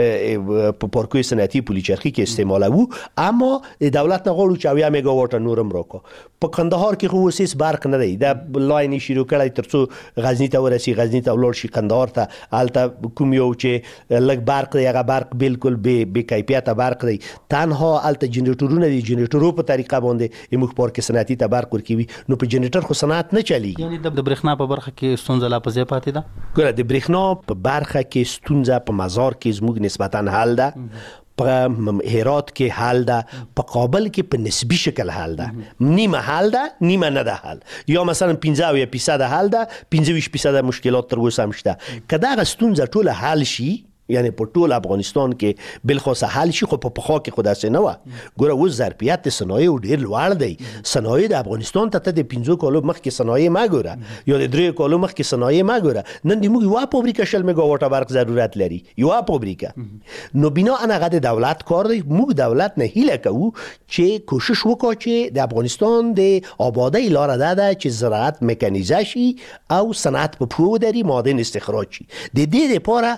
په پارکوي صنعتي پولیچرخي کې استعمالوو اما دولت نه غواړي چې 80 میگاواټ نورم راکړي په کندهار کې خو اوس برق نه دی دا لاین شروع کړی ترڅو غزنی ته ورسي غزنی ته ولور شي کندهار ته الته کوم یو چې لګ برق دی هغه برق بالکل به کیفیت برق دی تنها الته جنریټورونه دي جنریټورو په طریقه باندې موږ پارک صنعتي ته برق ورکوي نو په جنریټر خو صنعت نه چلیږي یعنی د برېښنا په برخه کې ستونزه لا پځې پاتې ده ګوره د برېښنا په برخه کې ستونزه په مزار کې زموږ نسبتا حل ده په هرات کې حل ده په کابل کې په نسبی شکل حل ده نیمه حل ده نیمه نه ده حل یا مثلا 15% حل ده 25% مشکلات تر اوسه هم شته که دغه ستونزه ټوله حل شي یعنی په ټول افغانستان کې بالخصوص حل شي خو په پخوا کې خو داسې نه و ګوره اوس ظرفیت صنایع ډېر لوړ دی صنایع د افغانستان ته د 15 کالو مخکې صنایع ما ګوره یا د 3 کالو مخکې صنایع ما ګوره نن د موږ یو فابریکه 60 میگاواټ برق ضرورت لري یو فابریکه نو بنا هغه د دولت کار دی موږ دولت نه هیله کوو چې کوشش وکړي چې د افغانستان د آبادی لار ده چې زراعت میکانیزه شي او صنعت په پوه دري معدن استخراج شي د دې لپاره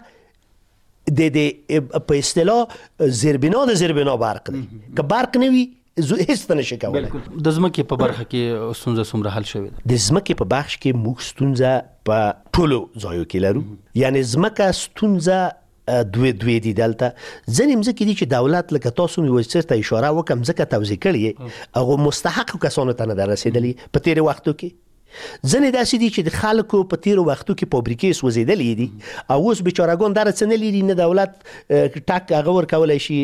د په اصطلاح زیربنا برق دی که برق نه وي هیڅ نشي کولای د زمکې په برخه کې ستونزه څومره حل شوې ده د زمکې په بخش کې موږ ستونزه په ټولو ځایو کې لرو یعنی زمکه ستونزه دوی دي دلته ځنې مځکې دي چې دولت لکه تاسو مې ورته اشاره وکم ځکه توزیع کړي هغه مستحق کسانو ته نه رسیدلی په تیر وختو کې ځنې داسې دي چې د خلکو په تیرو وختو کې فابریکې سوځېدلې دي او اوس بیچارهګان دره څه نه لري نه دولت ټاک هغه ورکولی شي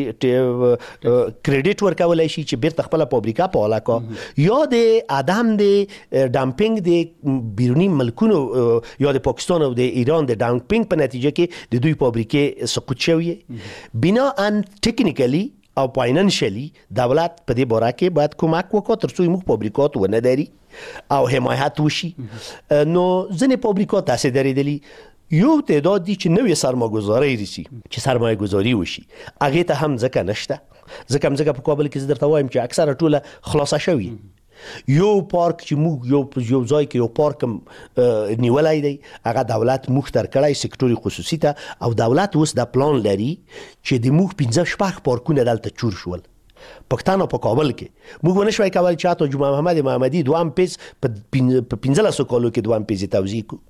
کریډیټ ورکولی شي چې بیرته خپله فابریکه فعاله کړه یا د عدم د ډمپینګ د بیروني ملکونو یا د پاکستان او د ایران د ډمپینګ په نتیجه کې د دوی فابریکې سقوط شوې بناءً ټکنیکلی او فاینانشلی دولت په دې باره کې باید کومک وکړي ترڅو موږ فابریکات ونه دري او حمایت وشي نو ځنې فابریکات داسې درېدلي یو تعداد دي چې نوې سرمایه‌ګذاري رسي چې سرمایه‌ګذاري وشي هغه ته هم ځکه نشته ځکه په کابل کې درته وایم چې اکثره ټوله خلاصه شوی یو پارک چې موږ یو ځای کې یو پارک نیولای دی هغه دولت موږ تر کړای سکتور خصوصي ته او دولت اوس د پلان لري چې د موږ 15 شپږ پارکونه دلته چور شول پښتانه په کابل کې موږ ونشوي کولای چې اته جمعه محمد محمدي دوام پیس په 15 کالو کې دوام پیس توزیع کو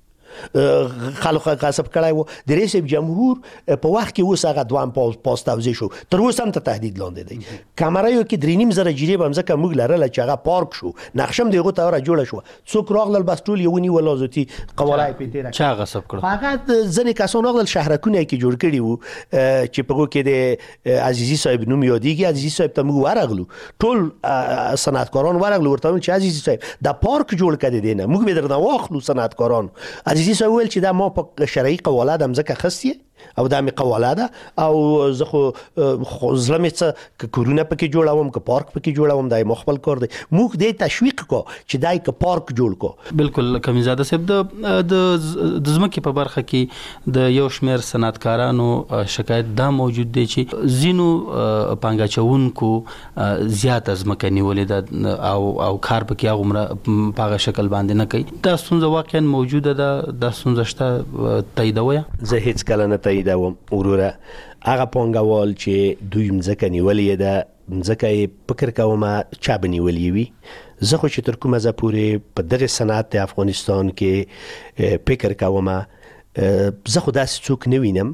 خلک غصب کړای وو د رئیس جمهور په وخت کې اوس هغه دوام پاس توزیع شو تر اوسه هم ته تهدید لاندې دی کامرایو کې 3.5 زره جریب هم ځکه موږ لرله چې هغه پارک شو نقشم دغه ته را جوړ شو څوک راغلل بس ټول یو نی ولازتي قوالای پیټه چا غصب کړ هغه ځنې کسان راغلل شهرکونه کې جوړ کړي وو چې په کې د عزیزي صاحب نوم یادېږي عزیزي صاحب ته موږ ورغلو ټول صنعتکاران ورغلو ورته چې عزیزي صاحب دا پارک جوړ کړی دی نه موږ به درنه واخلو صنعتکاران عزیزي صاحب ویل چې دا ما په شرعي قواله د مځکه خستي او دا می قواله ده او زه خو ظلم څه کورونه پکې جوړوم که پارک پکې جوړوم دا مخبل کار دی موږ دې تشویق کو چې دای که پارک جوړ کو بالکل کمیزاده صاحب د ځمکې په برخه کې د یو شمېر صنعتکارانو شکایت دا موجود دی چې زینو پانګاچونکو زیات ځمکه نیولې ده او کار پکې هغومره په هغه شکل باندې نه کوي دا ستونزه واقعا موجوده ده دا ستونزه شته تاییدوي زه هیڅ کله نه تاییدوم وروره هغه پانګوال چې دوی مځکه نیولې ده مځکه یې فکر کوم چا به نیولې وي زه خو چې تر کومه ځه پورې په دغه صنعت د افغانستان کې فکر کوم زه خو داسې څوک نه وینم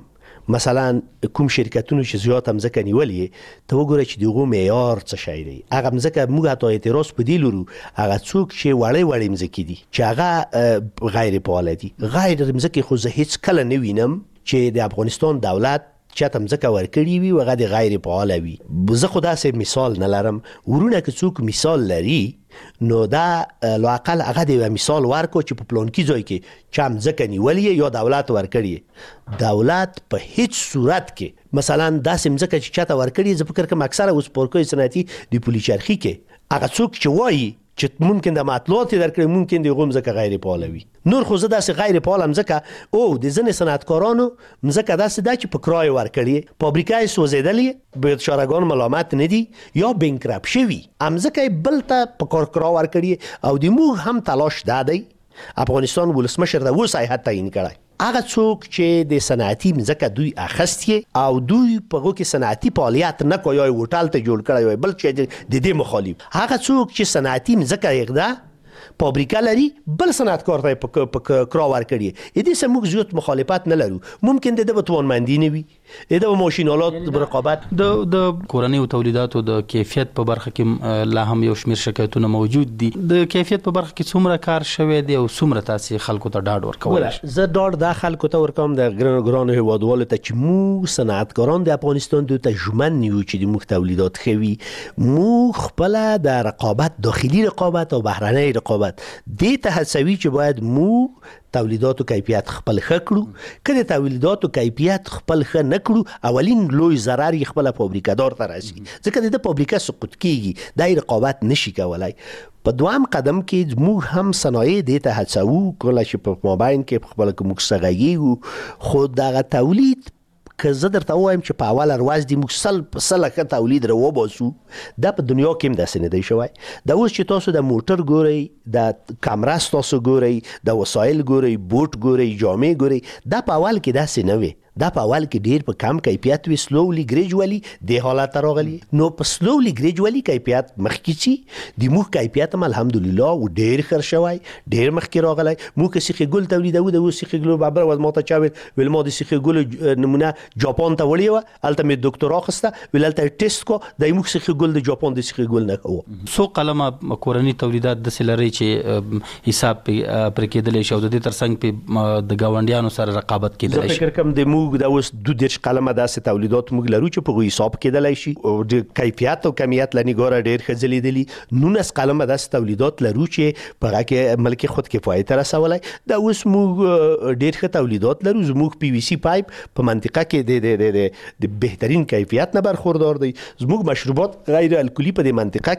مثلا کوم شرکتونو چې زیات مزکه نیولې ته وګوره چې دغه معیار څه شی دی. هغه مزکه موږ ته اعتراض پدې لرو هغه څوک چې وړې مزکې دي چې هغه غیر فعال دي. غیر مزکه خو زه هیڅ کله نه وینم چې د افغانستان دولت چاته مزکه ورکړي وي وغه د غیر فعال وي. زه خو داسې مثال نه لرم. ورونه که څوک مثال لري نو دا لاقل هغه د مثال ورکو چې په پلان کې ځای کې چا مزکه نیولې یا دولت ورکړي. دولت په هیڅ صورت کې مثلا داسې مزکه چې چاته ورکړي زه فکر کوم اکثره اوس پورکوي صنعتي د پولیچرخي کې هغه څوک چې وایي چې ممکن د مطلوبات درکړي ممکن د غو مزکه غیر فعال وي. نور خو زه داسې غیر فعال مزکه او د ځنې صنعتکارانو مزکه داسې ده چې په کرای ورکړي فابریکای سوځیدلې به شارګان ملامت نه دي یا بنکرپ شوي امزکه بل ته په کرا ورکړي او د موږ هم تلاش دادی افغانستان ولسمشر د وسایحت تعیین کړای. هغه څوک چې د صنعتي مزکه دوی اخستي او دوی په هغه کې صنعتي فعالیت نه کوي او هوټل ته جوړ کړی بل چې د دې مخالف هغه څوک چې صنعتي مزکه یغدا فابریکه لري بل صنعتکار ته په کرا ورکړي. دې سم موږ زیات مخالفت نه لرو. ممکن د توانمندي نه وي د ماشینالات رقابت د کورنۍ تولیداتو د کیفیت په برخه کې لا هم یو شمېر شکایتونه موجود دي. د کیفیت په برخه کې څومره کار شوی دی او څومره تاسو خلکو ته ډاډ ورکوي؟ زه ډاډ د خلکو ته ورکوم د ګرانو هیوادوالو ته چې مو صنعتکاران د افغانستان دوی ته ژمن نیو چې د موږ تولیدات خوي مو خپل د رقابت داخلي رقابت او بهرنۍ رقابت دې ته هڅوي چې باید مو تولیداتو کیفیت خپل خکړو. کله تولیداتو کیفیت خپل خ نه کړو اولین لوی ضرر خپل فابریکه دار ته راشي ځکه د فابریکه سقوط کیږي د رقابت نشي کولای. په دوام قدم کې موږ هم صنایع دې ته هڅو کله چې په مابین کې خپل کوم څنګه خو دغه تولید که زه درته وایم چې په اول ورځ د موږ سل تولید رو وباسو دا په دنیا کې هم داسې نه دی شوی. دا اوس چې تاسو د موټر ګورئ د کامرا تاسو ګورئ د وسایل ګورئ بوټ ګورئ جامې ګورئ دا په اول کې داسې نه وي. دا په اول کې ډیر په کم کیفیت وی سلولی ګریجوالي د حالت راغلی نو په سلولی ګریجوالي کیفیت مخکې چی د موږ کیفیت هم الحمدلله و ډیر خر شوی ډیر مخکې راغلی. موږ که سیخ ګل تولیدو د سیخ ګل بابر و ماته چا ویل ما د سیخ ګل نمونه جاپان ته وړي و الته می ډاکټر اخسته ویل الته ټیسټ کو د موږ سیخ ګل د جاپان د سیخ ګل نه کوو. سو قلمه کورنۍ تولیدات د سلری چې حساب پر کېدل شو د دې ترڅنګ په د گاونډیانو سره رقابت کېدل شي. فکر کوم د موږ د اوس 2 قلمه داسې تولیدات موږ لرو چې په حساب کېدلای شي او د کیفیت او کمیت لنی ګوره ډیر خزلیدلی 19 قلمه داسې تولیدات لرو چې په هغه کې ملک خود کفایت رسولای. دا اوس موږ ډیر ښه تولیدات لرو. زموږ پی وی سی پایپ په منطقه کې د بهترین کیفیت نه برخوردار دی. زموږ مشروبات غیر الکلی په دې منطقه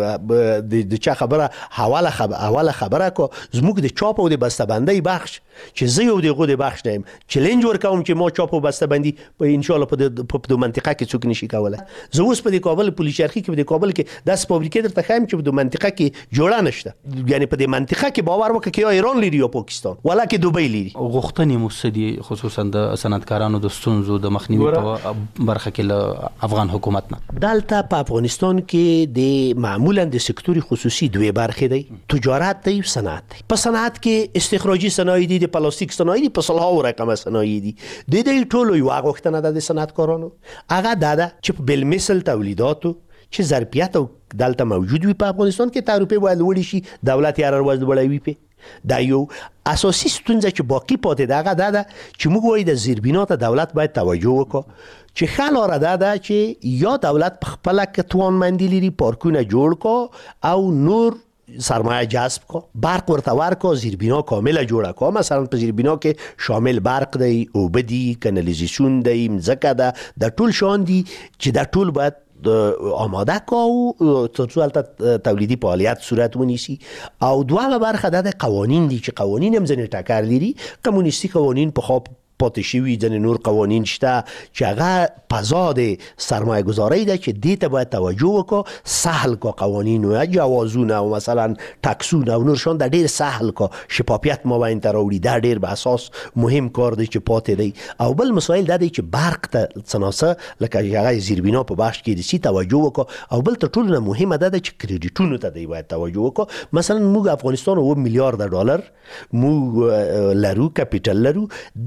کې د چا خبره حواله خبره کو زموږ د چاپ او د بسته‌بندۍ بخش چې زه یو دغه د بخش نیم چیلنج ورکوم چې ما چاپ او بسته‌بندي په ان شاء الله په د منطقه کې څوک نشي کولای. زه اوس په د کابل پولیچرخي کې په د کابل کې د فابریکې درته خایم چې په د منطقه کې جوړه نشته یعنی په د منطقه کې باور وکړه چې یا ایران لري یا پاکستان ولا کې دوبۍ لري. غوښتنې مسدي خصوصا د صنعتکارانو د ستونزو د مخنیوي په برخه کې له افغان حکومت نه دلته په افغانستان کې د معمولا د سکتور خصوصي دوه برخې دي تجارت دی او صنعت دی. په صنعت کې استخراجي صنایع دي د پلاستیک صنایع دي په صلاح رقم صنایع دي د ټولو یو غوښتنه ده د صنعتکارانو هغه ده چې بل مثل تولیداتو چې ظرفیت او دلته موجود وي په افغانستان کې تعرفه باید وړي شي دولت یې هر ورځ وړي وي. دا یو اساسي ستونزه چې باقی پاتې ده هغه ده چې موږ وایو د زیربنات دولت باید توجه وکړي چې خلاره ده چې یا دولت په خپل کې توانمندي لري پارکونه جوړ کو او نور سرمایه جذب کو برق ورته ورکو زیربنا کامله جوړه کو. مثلا په زیربنا کې شامل برق دی اوبدي کنالیزیشن دی مزکه ده د ټول شان دي چې د ټول باید آماده کو ترڅو البته تولیدي فعالیت صورت ونیسي. او دوامه برخه د قوانین دي چې قوانین هم ځنې ټکر لري. کمونیستي قوانین په خو پاتې شوي ځنې نور قوانین شته چې هغه فضا د سرمایه گذارۍ ده چې دې ته باید توجه وکړو سهل کو قوانین او جوازونه او مثلا ټکسونه او نور شان د ډیر سهل کو شفافیت مابین ته راوړي. دا ډیر به اساس مهم کار دی چې پاتې دی. او بل مسایل دا دی چې برق ته څناسه لکه هغه زیربنا په بخش کې دي توجه وکړو او بل تر ټولو نه مهمه ده چې کریډیټونو ته دی باید توجه وکړو. مثلا موږ افغانستان 1 میلیارډ ډالر موږ لرو کپټل لرو دغه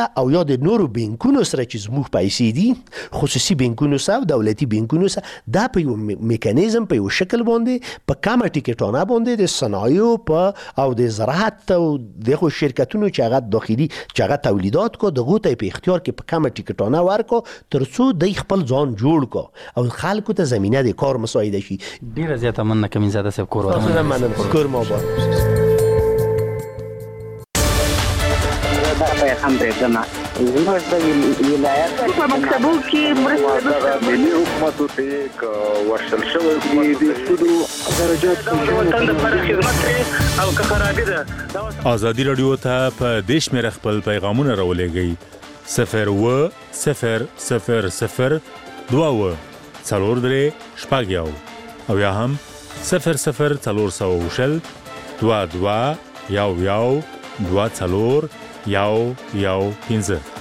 او یا د نورو بانکونو سره چې زموږ پیسې دي خصوصي بانکونو سره او دولتي بانکونو سره دا په یو میکانیزم په یو شکل باندې په کمه ټیکټونه باندې د صنایع په او د زراعت او دغه شرکتونو چې هغه داخلي چې هغه تولیدات کو دغه ته په اختیار کې په کمه ټیکټونه ورکو ترڅو د خپل ځان جوړ کو او خلکو ته زمينه د کار مساعده شي. ډیره زیاته مننه کمین زاده صاحب کور کور ما با هم درېدمه زموږ د ولایت په مکتبو کې مرسته ملي حکومتو ته ورسل شوی دی د سودو درجات د وطن لپاره خدمت او که خرابې ده. ازادي رادیو ته په دیش مې خپل پیغامونه راولېږئ 02000 2 څلور درې شپږ یو او یا هم 00400 22 یو 2 څلور یو 15